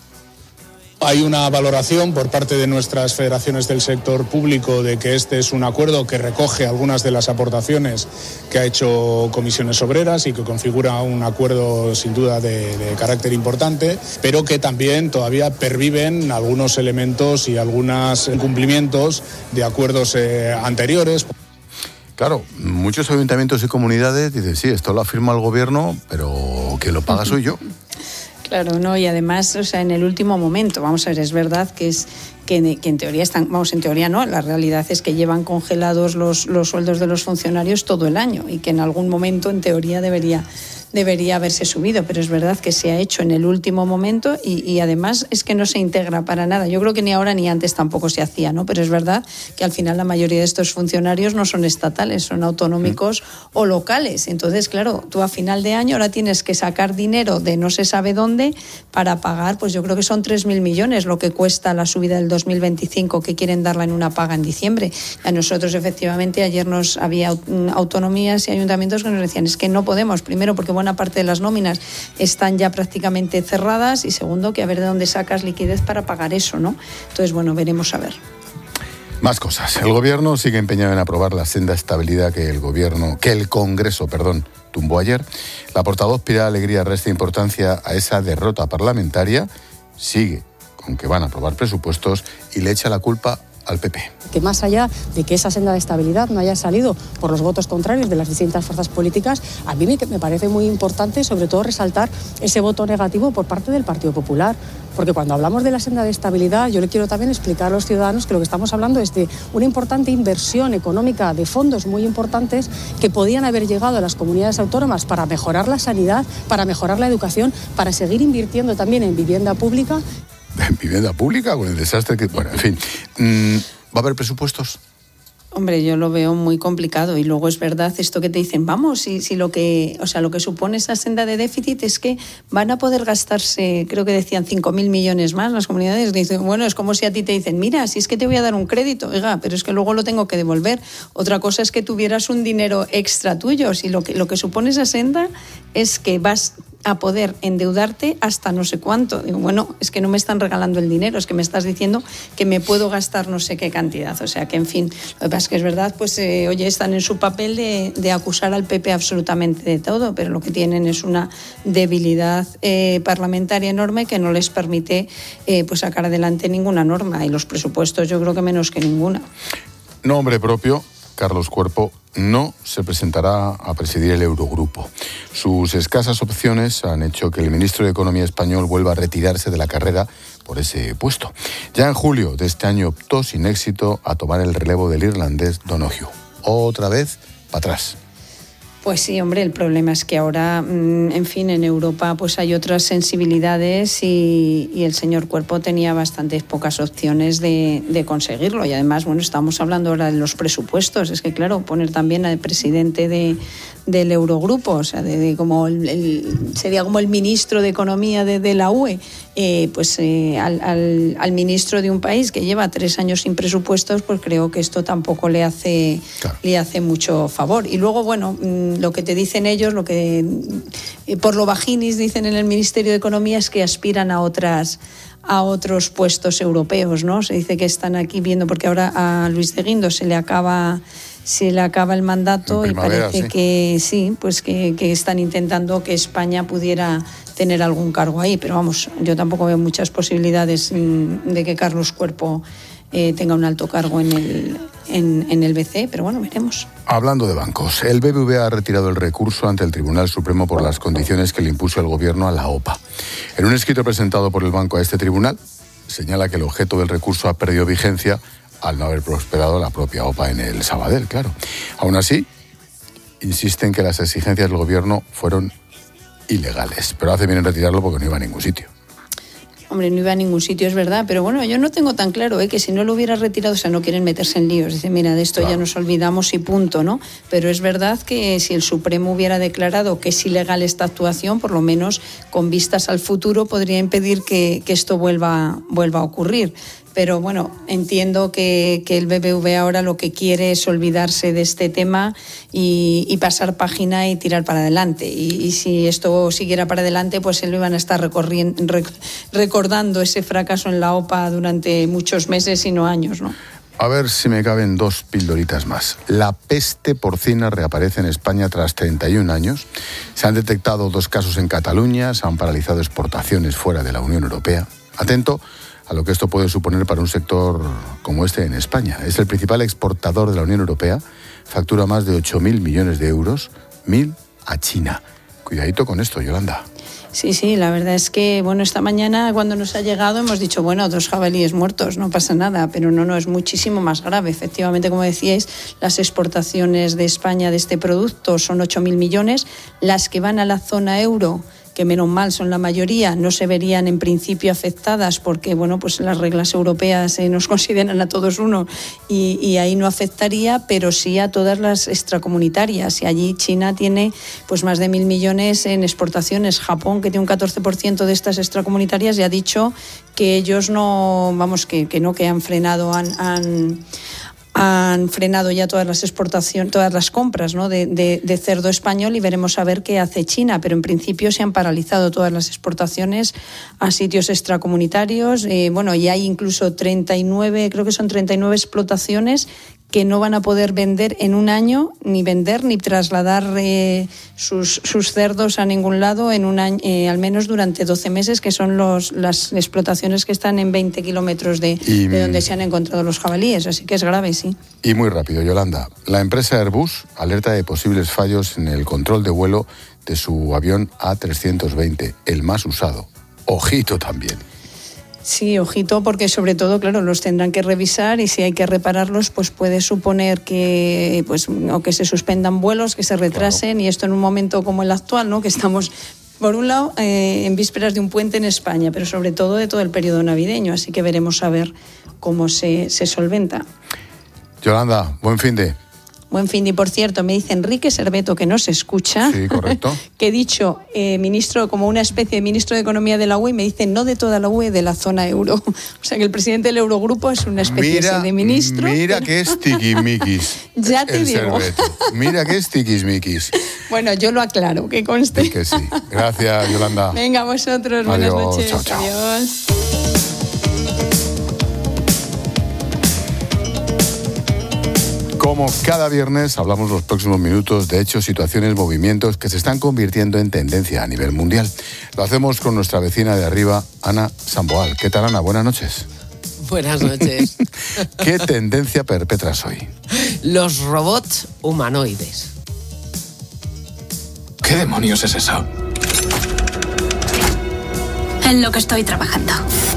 Speaker 10: Hay una valoración por parte de nuestras federaciones del sector público de que este es un acuerdo que recoge algunas de las aportaciones que ha hecho Comisiones Obreras y que configura un acuerdo sin duda de, de carácter importante, pero que también todavía perviven algunos elementos y algunos incumplimientos de acuerdos eh, anteriores.
Speaker 3: Claro, muchos ayuntamientos y comunidades dicen, sí, esto lo afirma el gobierno, pero quien lo paga soy yo.
Speaker 28: Claro, no, y además, o sea, en el último momento, vamos a ver, es verdad que es que, que en teoría están, vamos, en teoría no, la realidad es que llevan congelados los, los sueldos de los funcionarios todo el año y que en algún momento, en teoría, debería debería haberse subido, pero es verdad que se ha hecho en el último momento y, y además es que no se integra para nada. Yo creo que ni ahora ni antes tampoco se hacía, ¿no? Pero es verdad que al final la mayoría de estos funcionarios no son estatales, son autonómicos mm. o locales. Entonces, claro, tú a final de año ahora tienes que sacar dinero de no se sabe dónde para pagar, pues yo creo que son tres mil millones lo que cuesta la subida del dos mil veinticinco, que quieren darla en una paga en diciembre. A nosotros, efectivamente, ayer nos había autonomías y ayuntamientos que nos decían es que no podemos, primero porque buena parte de las nóminas están ya prácticamente cerradas y segundo que a ver de dónde sacas liquidez para pagar eso, ¿no? Entonces, bueno, veremos a ver.
Speaker 3: Más cosas. El gobierno sigue empeñado en aprobar la senda estabilidad que el gobierno, que el Congreso, perdón, tumbó ayer. La portavoz Pilar Alegría resta importancia a esa derrota parlamentaria, sigue con que van a aprobar presupuestos y le echa la culpa al P P.
Speaker 11: Que más allá de que esa senda de estabilidad no haya salido por los votos contrarios de las distintas fuerzas políticas, a mí me, me parece muy importante sobre todo resaltar ese voto negativo por parte del Partido Popular, porque cuando hablamos de la senda de estabilidad yo le quiero también explicar a los ciudadanos que lo que estamos hablando es de una importante inversión económica de fondos muy importantes que podían haber llegado a las comunidades autónomas para mejorar la sanidad, para mejorar la educación, para seguir invirtiendo también en vivienda pública.
Speaker 3: ¿En vivienda pública con el desastre que...? Bueno, en fin, ¿va a haber presupuestos?
Speaker 28: Hombre, yo lo veo muy complicado y luego es verdad esto que te dicen, vamos, si, si lo que, o sea, lo que supone esa senda de déficit es que van a poder gastarse, creo que decían cinco mil millones más las comunidades. Dicen, bueno, es como si a ti te dicen, mira, si es que te voy a dar un crédito, oiga, pero es que luego lo tengo que devolver. Otra cosa es que tuvieras un dinero extra tuyo. Si lo que, lo que supone esa senda es que vas a poder endeudarte hasta no sé cuánto. Digo, bueno, es que no me están regalando el dinero, es que me estás diciendo que me puedo gastar no sé qué cantidad. O sea que, en fin, lo que pasa es que es verdad, pues, eh, oye, están en su papel de, de acusar al P P absolutamente de todo, pero lo que tienen es una debilidad eh, parlamentaria enorme que no les permite eh, pues sacar adelante ninguna norma, y los presupuestos yo creo que menos que ninguna.
Speaker 3: Nombre propio, Carlos Cuerpo no se presentará a presidir el Eurogrupo. Sus escasas opciones han hecho que el ministro de Economía español vuelva a retirarse de la carrera por ese puesto. Ya en julio de este año optó sin éxito a tomar el relevo del irlandés Donoghue. Otra vez para atrás.
Speaker 28: Pues sí, hombre, el problema es que ahora, en fin, en Europa pues hay otras sensibilidades y, y el señor Cuerpo tenía bastantes pocas opciones de, de conseguirlo. Y además, bueno, estamos hablando ahora de los presupuestos. Es que, claro, poner también al presidente de, del Eurogrupo, o sea, de, de como el, el, sería como el ministro de Economía de, de la U E, eh, pues eh, al, al, al ministro de un país que lleva tres años sin presupuestos, pues creo que esto tampoco le hace, claro. le hace mucho favor. Y luego, bueno, lo que te dicen ellos, lo que por lo bajinis dicen en el Ministerio de Economía es que aspiran a otras a otros puestos europeos, ¿no? Se dice que están aquí viendo, porque ahora a Luis de Guindos se le acaba se le acaba el mandato y parece sí. que sí, pues que, que están intentando que España pudiera tener algún cargo ahí, pero vamos, yo tampoco veo muchas posibilidades de que Carlos Cuerpo eh, tenga un alto cargo en el En, en el B C E, pero bueno, veremos.
Speaker 3: Hablando de bancos, el B B V A ha retirado el recurso ante el Tribunal Supremo por las condiciones que le impuso el gobierno a la O P A. En un escrito presentado por el banco a este tribunal, señala que el objeto del recurso ha perdido vigencia al no haber prosperado la propia O P A en el Sabadell, claro. Aún así, insisten que las exigencias del gobierno fueron ilegales, pero hace bien en retirarlo porque no iba a ningún sitio.
Speaker 28: Hombre, no iba a ningún sitio, es verdad, pero bueno, yo no tengo tan claro ¿eh? que si no lo hubiera retirado, o sea, no quieren meterse en líos, dicen, mira, de esto claro. ya nos olvidamos y punto, ¿no? Pero es verdad que si el Supremo hubiera declarado que es ilegal esta actuación, por lo menos con vistas al futuro podría impedir que, que esto vuelva, vuelva a ocurrir. Pero bueno, entiendo que, que el B B V ahora lo que quiere es olvidarse de este tema y, y pasar página y tirar para adelante. Y, y si esto siguiera para adelante, pues se lo iban a estar recorriendo, rec, recordando ese fracaso en la O P A durante muchos meses y no años, ¿no?
Speaker 3: A ver si me caben dos pildoritas más. La peste porcina reaparece en España tras treinta y un años. Se han detectado dos casos en Cataluña, se han paralizado exportaciones fuera de la Unión Europea. Atento a lo que esto puede suponer para un sector como este en España. Es el principal exportador de la Unión Europea, factura más de ocho mil millones de euros, mil a China. Cuidadito con esto, Yolanda.
Speaker 28: Sí, sí, la verdad es que, bueno, esta mañana cuando nos ha llegado hemos dicho, bueno, dos jabalíes muertos, no pasa nada, pero no, no, es muchísimo más grave. Efectivamente, como decíais, las exportaciones de España de este producto son ocho mil millones, las que van a la zona euro, que menos mal son la mayoría, no se verían en principio afectadas porque, bueno, pues las reglas europeas eh, nos consideran a todos uno y, y ahí no afectaría, pero sí a todas las extracomunitarias. Y allí China tiene pues más de mil millones en exportaciones. Japón, que tiene un catorce por ciento de estas extracomunitarias, ya ha dicho que ellos no, vamos, que, que no, que han frenado, han... han han frenado ya todas las exportaciones, todas las compras, ¿no? de, de, de cerdo español, y veremos a ver qué hace China, pero en principio se han paralizado todas las exportaciones a sitios extracomunitarios. Eh, bueno, y hay incluso treinta y nueve, creo que son treinta y nueve explotaciones que no van a poder vender en un año, ni vender ni trasladar eh, sus, sus cerdos a ningún lado en un año, eh, al menos durante doce meses, que son los, las explotaciones que están en veinte kilómetros de, y, de donde se han encontrado los jabalíes. Así que es grave, sí.
Speaker 3: Y muy rápido, Yolanda. La empresa Airbus alerta de posibles fallos en el control de vuelo de su avión A trescientos veinte, el más usado. Ojito también.
Speaker 28: Sí, ojito, porque sobre todo, claro, los tendrán que revisar y si hay que repararlos, pues puede suponer que, pues, o que se suspendan vuelos, que se retrasen, claro. Y esto en un momento como el actual, ¿no? Que estamos, por un lado, eh, en vísperas de un puente en España, pero sobre todo de todo el periodo navideño, así que veremos a ver cómo se, se solventa.
Speaker 3: Yolanda, buen fin de...
Speaker 28: Buen fin. Y por cierto, me dice Enrique Serveto, que no se escucha,
Speaker 3: sí, correcto,
Speaker 28: que he dicho eh, ministro, como una especie de ministro de Economía de la U E, y me dice no de toda la U E, de la zona euro. O sea que el presidente del Eurogrupo es una especie
Speaker 3: mira,
Speaker 28: de ministro.
Speaker 3: Mira pero... que es tiquismiquis.
Speaker 28: Ya te
Speaker 3: el
Speaker 28: digo.
Speaker 3: Serveto. Mira que es tiquismiquis.
Speaker 28: Bueno, yo lo aclaro, que conste.
Speaker 3: Sí, que sí. Gracias, Yolanda.
Speaker 28: Venga, vosotros.
Speaker 3: Adiós.
Speaker 28: Buenas noches.
Speaker 3: Chao, chao.
Speaker 28: Adiós.
Speaker 3: Como cada viernes hablamos los próximos minutos de hechos, situaciones, movimientos que se están convirtiendo en tendencia a nivel mundial. Lo hacemos con nuestra vecina de arriba, Ana Samboal. ¿Qué tal, Ana? Buenas noches.
Speaker 12: Buenas noches.
Speaker 3: ¿Qué tendencia perpetras hoy?
Speaker 12: Los robots humanoides.
Speaker 13: ¿Qué demonios es eso?
Speaker 14: En lo que estoy trabajando.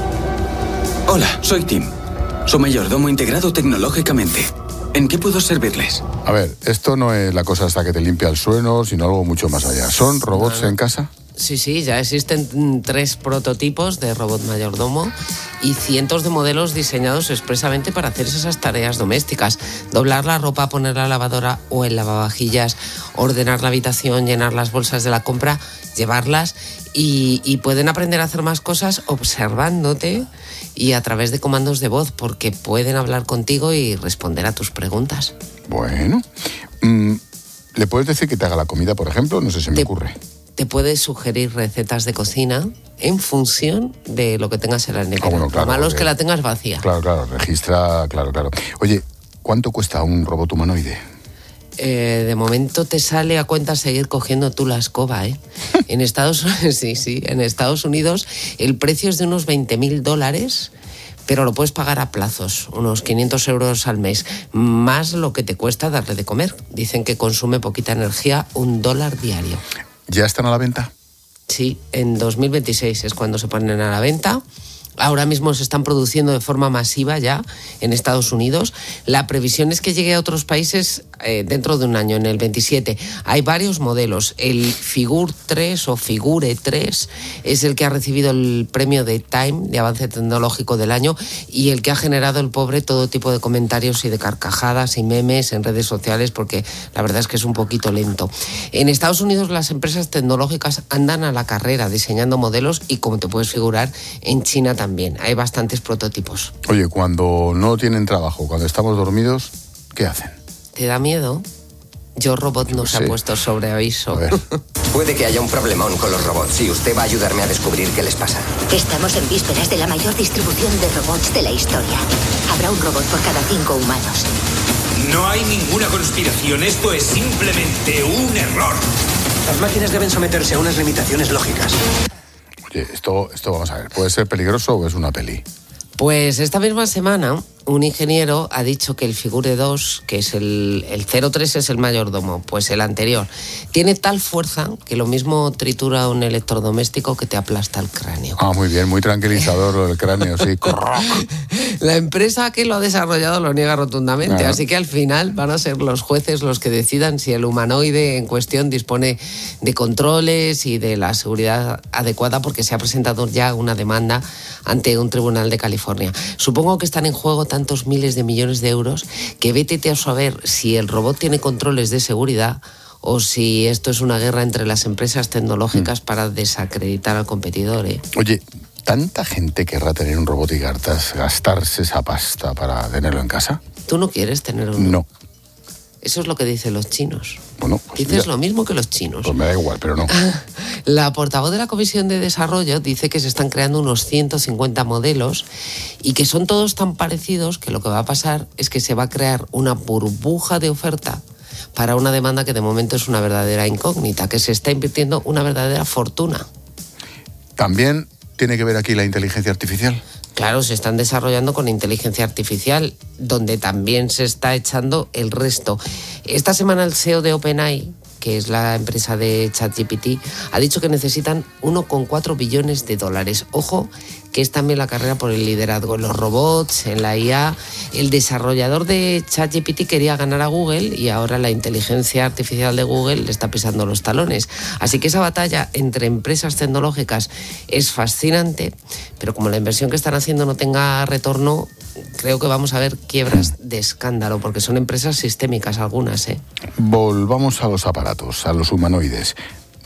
Speaker 13: Hola, soy Tim. Su mayordomo integrado tecnológicamente. ¿En qué puedo servirles?
Speaker 3: A ver, esto no es la cosa hasta que te limpia el suelo, sino algo mucho más allá. ¿Son robots no, no. en casa?
Speaker 12: Sí, sí, ya existen tres prototipos de robot mayordomo y cientos de modelos diseñados expresamente para hacer esas tareas domésticas. Doblar la ropa, poner la lavadora o el lavavajillas, ordenar la habitación, llenar las bolsas de la compra, llevarlas y, y pueden aprender a hacer más cosas observándote y a través de comandos de voz, porque pueden hablar contigo y responder a tus preguntas.
Speaker 3: Bueno, mm, ¿le puedes decir que te haga la comida, por ejemplo? No sé si me
Speaker 12: te,
Speaker 3: ocurre.
Speaker 12: Te puedes sugerir recetas de cocina en función de lo que tengas en la nevera. Ah, bueno, claro, lo malo es que la tengas vacía.
Speaker 3: Claro, claro, registra, claro, claro. Oye, ¿cuánto cuesta un robot humanoide?
Speaker 12: Eh, de momento te sale a cuenta seguir cogiendo tú la escoba, ¿eh? En Estados sí, sí, en Estados Unidos el precio es de unos veinte mil dólares, pero lo puedes pagar a plazos, unos quinientos euros al mes, más lo que te cuesta darle de comer. Dicen que consume poquita energía, un dólar diario.
Speaker 3: ¿Ya están a la venta?
Speaker 12: Sí, en dos mil veintiséis es cuando se ponen a la venta. Ahora mismo se están produciendo de forma masiva ya en Estados Unidos. La previsión es que llegue a otros países eh, dentro de un año, en el veintisiete. Hay varios modelos. El Figur tres o Figure tres es el que ha recibido el premio de Time de avance tecnológico del año y el que ha generado el pobre todo tipo de comentarios y de carcajadas y memes en redes sociales, porque la verdad es que es un poquito lento. En Estados Unidos las empresas tecnológicas andan a la carrera diseñando modelos y, como te puedes figurar, en China también. También hay bastantes prototipos.
Speaker 3: Oye, cuando no tienen trabajo, cuando estamos dormidos, ¿qué hacen?
Speaker 12: ¿Te da miedo? Yo Robot no se ha puesto sobre aviso.
Speaker 15: Puede que haya un problemón con los robots y usted va a ayudarme a descubrir qué les pasa.
Speaker 16: Estamos en vísperas de la mayor distribución de robots de la historia. Habrá un robot por cada cinco humanos.
Speaker 25: No hay ninguna conspiración, esto es simplemente un error.
Speaker 15: Las máquinas deben someterse a unas limitaciones lógicas.
Speaker 3: Oye, esto, esto vamos a ver, ¿puede ser peligroso o es una peli?
Speaker 12: Pues esta misma semana un ingeniero ha dicho que el Figure dos, que es el, el cero tres, es el mayordomo, pues el anterior, tiene tal fuerza que lo mismo tritura un electrodoméstico que te aplasta el cráneo.
Speaker 3: Ah, muy bien, muy tranquilizador el cráneo, sí.
Speaker 12: La empresa que lo ha desarrollado lo niega rotundamente, claro. Así que al final van a ser los jueces los que decidan si el humanoide en cuestión dispone de controles y de la seguridad adecuada, porque se ha presentado ya una demanda ante un tribunal de California. Supongo que están en juego tantos miles de millones de euros que vete a saber si el robot tiene controles de seguridad o si esto es una guerra entre las empresas tecnológicas mm. para desacreditar al competidor. ¿eh?
Speaker 3: Oye, ¿tanta gente querrá tener un robot y gastarse esa pasta para tenerlo en casa?
Speaker 12: ¿Tú no quieres tener uno?
Speaker 3: No.
Speaker 12: Eso es lo que dicen los chinos.
Speaker 3: Bueno, pues
Speaker 12: Dices
Speaker 3: ya,
Speaker 12: lo mismo que los chinos.
Speaker 3: Pues me da igual, pero no.
Speaker 12: La portavoz de la Comisión de Desarrollo dice que se están creando unos ciento cincuenta modelos y que son todos tan parecidos que lo que va a pasar es que se va a crear una burbuja de oferta para una demanda que de momento es una verdadera incógnita, que se está invirtiendo una verdadera fortuna.
Speaker 3: ¿También tiene que ver aquí la inteligencia artificial?
Speaker 12: Claro, se están desarrollando con inteligencia artificial, donde también se está echando el resto. Esta semana el C E O de OpenAI, que es la empresa de ChatGPT, ha dicho que necesitan uno coma cuatro billones de dólares. Ojo, que es también la carrera por el liderazgo en los robots, en la I A. El desarrollador de ChatGPT quería ganar a Google y ahora la inteligencia artificial de Google le está pisando los talones. Así que esa batalla entre empresas tecnológicas es fascinante, pero como la inversión que están haciendo no tenga retorno, creo que vamos a ver quiebras de escándalo, porque son empresas sistémicas algunas, ¿eh?
Speaker 3: Volvamos a los aparatos, a los humanoides.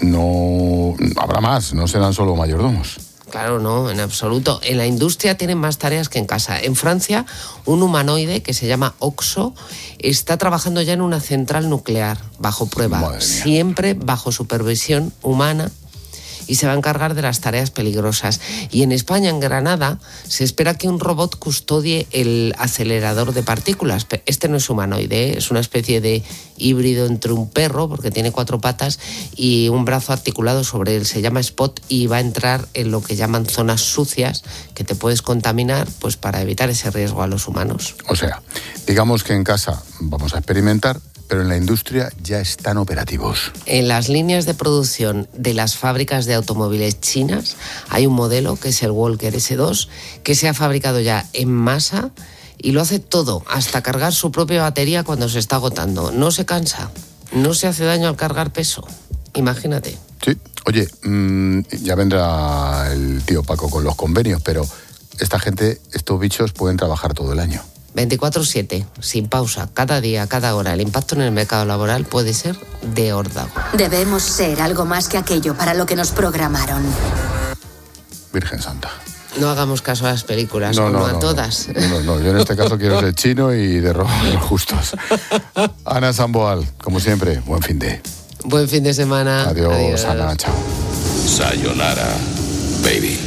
Speaker 3: No habrá más, no serán solo mayordomos.
Speaker 12: Claro, no, en absoluto. En la industria tienen más tareas que en casa. En Francia, un humanoide que se llama Oxo está trabajando ya en una central nuclear, bajo prueba, siempre bajo supervisión humana, y se va a encargar de las tareas peligrosas. Y en España, en Granada, se espera que un robot custodie el acelerador de partículas. Este no es humanoide, ¿eh? Es una especie de híbrido entre un perro, porque tiene cuatro patas, y un brazo articulado sobre él. Se llama Spot y va a entrar en lo que llaman zonas sucias, que te puedes contaminar, pues para evitar ese riesgo a los humanos.
Speaker 3: O sea, digamos que en casa vamos a experimentar, pero en la industria ya están operativos.
Speaker 12: En las líneas de producción de las fábricas de automóviles chinas hay un modelo que es el Walker ese dos, que se ha fabricado ya en masa y lo hace todo, hasta cargar su propia batería cuando se está agotando. No se cansa, no se hace daño al cargar peso. Imagínate.
Speaker 3: Sí, oye, mmm, ya vendrá el tío Paco con los convenios, pero esta gente, estos bichos pueden trabajar todo el año.
Speaker 12: veinticuatro siete, sin pausa, cada día, cada hora. El impacto en el mercado laboral puede ser de órdago.
Speaker 16: Debemos ser algo más que aquello para lo que nos programaron.
Speaker 3: Virgen Santa.
Speaker 12: No hagamos caso a las películas,
Speaker 3: no,
Speaker 12: como
Speaker 3: no,
Speaker 12: a
Speaker 3: no,
Speaker 12: todas.
Speaker 3: No, no, no, yo en este caso quiero ser chino y de rojos justos. Ana Samboal, como siempre, buen fin de.
Speaker 12: Buen fin de semana.
Speaker 3: Adiós, Adiós. Ana, chao.
Speaker 17: Sayonara, baby.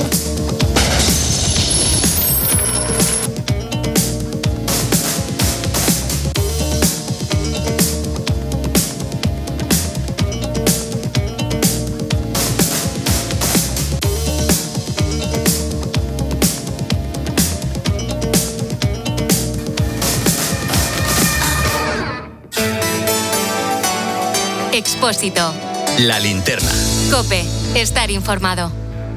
Speaker 2: Expósito.
Speaker 1: La linterna.
Speaker 2: COPE. Estar informado.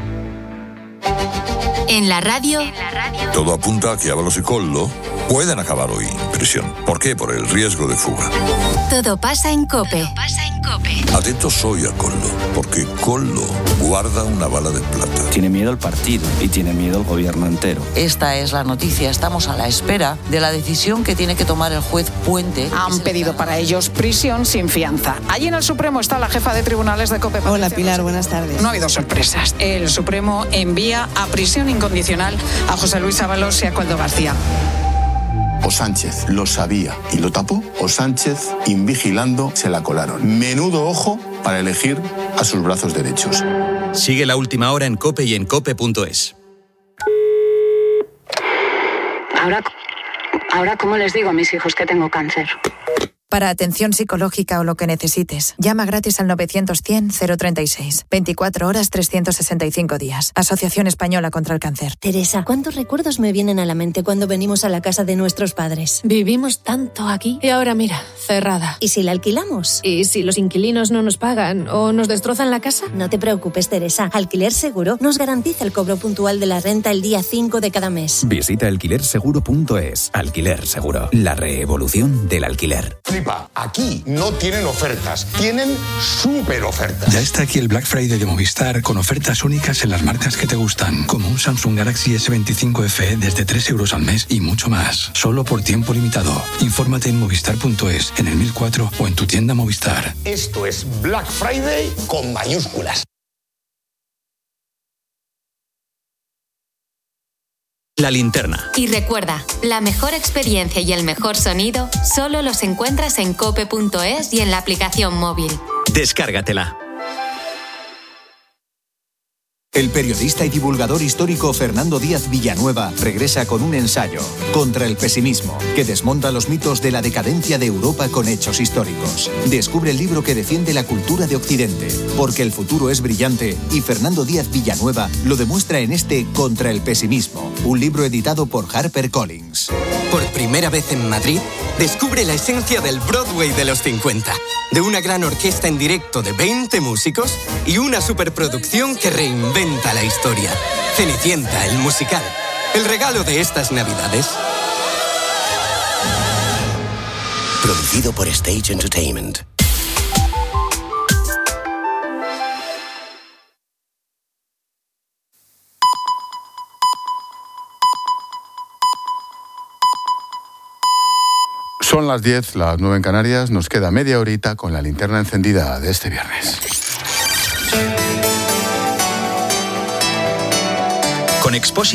Speaker 2: En la radio.
Speaker 18: Todo apunta a que Ábalos y Collo pueden acabar hoy en prisión. ¿Por qué? Por el riesgo de fuga.
Speaker 2: Todo pasa en COPE.
Speaker 18: Todo pasa en COPE. Atentos hoy a Collo, porque Collo guarda una bala de plata.
Speaker 27: Tiene miedo el partido y tiene miedo el gobierno entero.
Speaker 19: Esta es la noticia. Estamos a la espera de la decisión que tiene que tomar el juez Puente.
Speaker 20: Han pedido para ellos prisión sin fianza. Allí en el Supremo está la jefa de tribunales de COPE.
Speaker 21: Hola Pilar, buenas tardes.
Speaker 20: No ha habido sorpresas. El Supremo envía a prisión incondicional a José Luis Ábalos y a Koldo García.
Speaker 22: O Sánchez lo sabía y lo tapó, o Sánchez, invigilando, se la colaron. Menudo ojo para elegir a sus brazos derechos.
Speaker 1: Sigue La Última Hora en COPE y en cope punto es.
Speaker 14: Ahora, ahora, ¿cómo les digo a mis hijos que tengo cáncer?
Speaker 4: Para atención psicológica o lo que necesites, llama gratis al novecientos cien cero treinta y seis. veinticuatro horas, trescientos sesenta y cinco días. Asociación Española contra el Cáncer.
Speaker 5: Teresa, ¿cuántos recuerdos me vienen a la mente cuando venimos a la casa de nuestros padres?
Speaker 6: Vivimos tanto aquí y ahora mira, cerrada.
Speaker 5: ¿Y si la alquilamos?
Speaker 6: ¿Y si los inquilinos no nos pagan o nos destrozan la casa?
Speaker 5: No te preocupes, Teresa. Alquiler Seguro nos garantiza el cobro puntual de la renta el día cinco de cada mes.
Speaker 7: Visita alquiler seguro punto es. Alquiler Seguro. La revolución del alquiler.
Speaker 21: Flipa, aquí no tienen ofertas, tienen súper ofertas.
Speaker 23: Ya está aquí el Black Friday de Movistar con ofertas únicas en las marcas que te gustan, como un Samsung Galaxy ese veinticinco F E desde tres euros al mes y mucho más. Solo por tiempo limitado. Infórmate en movistar punto es, en el mil cuatro o en tu tienda Movistar.
Speaker 21: Esto es Black Friday con mayúsculas.
Speaker 1: La linterna.
Speaker 2: Y recuerda, la mejor experiencia y el mejor sonido solo los encuentras en cope punto es y en la aplicación móvil.
Speaker 1: Descárgatela.
Speaker 24: El periodista y divulgador histórico Fernando Díaz Villanueva regresa con un ensayo, Contra el pesimismo, que desmonta los mitos de la decadencia de Europa con hechos históricos. Descubre el libro que defiende la cultura de Occidente, porque el futuro es brillante y Fernando Díaz Villanueva lo demuestra en este Contra el pesimismo, un libro editado por HarperCollins.
Speaker 26: Por primera vez en Madrid, descubre la esencia del Broadway de los cincuenta, de una gran orquesta en directo de veinte músicos y una superproducción que reinventa la historia. Cenicienta, el musical. El regalo de estas Navidades.
Speaker 29: Producido por Stage Entertainment.
Speaker 3: Son las diez, las nueve en Canarias. Nos queda media horita con la linterna encendida de este viernes.
Speaker 1: Con Exposit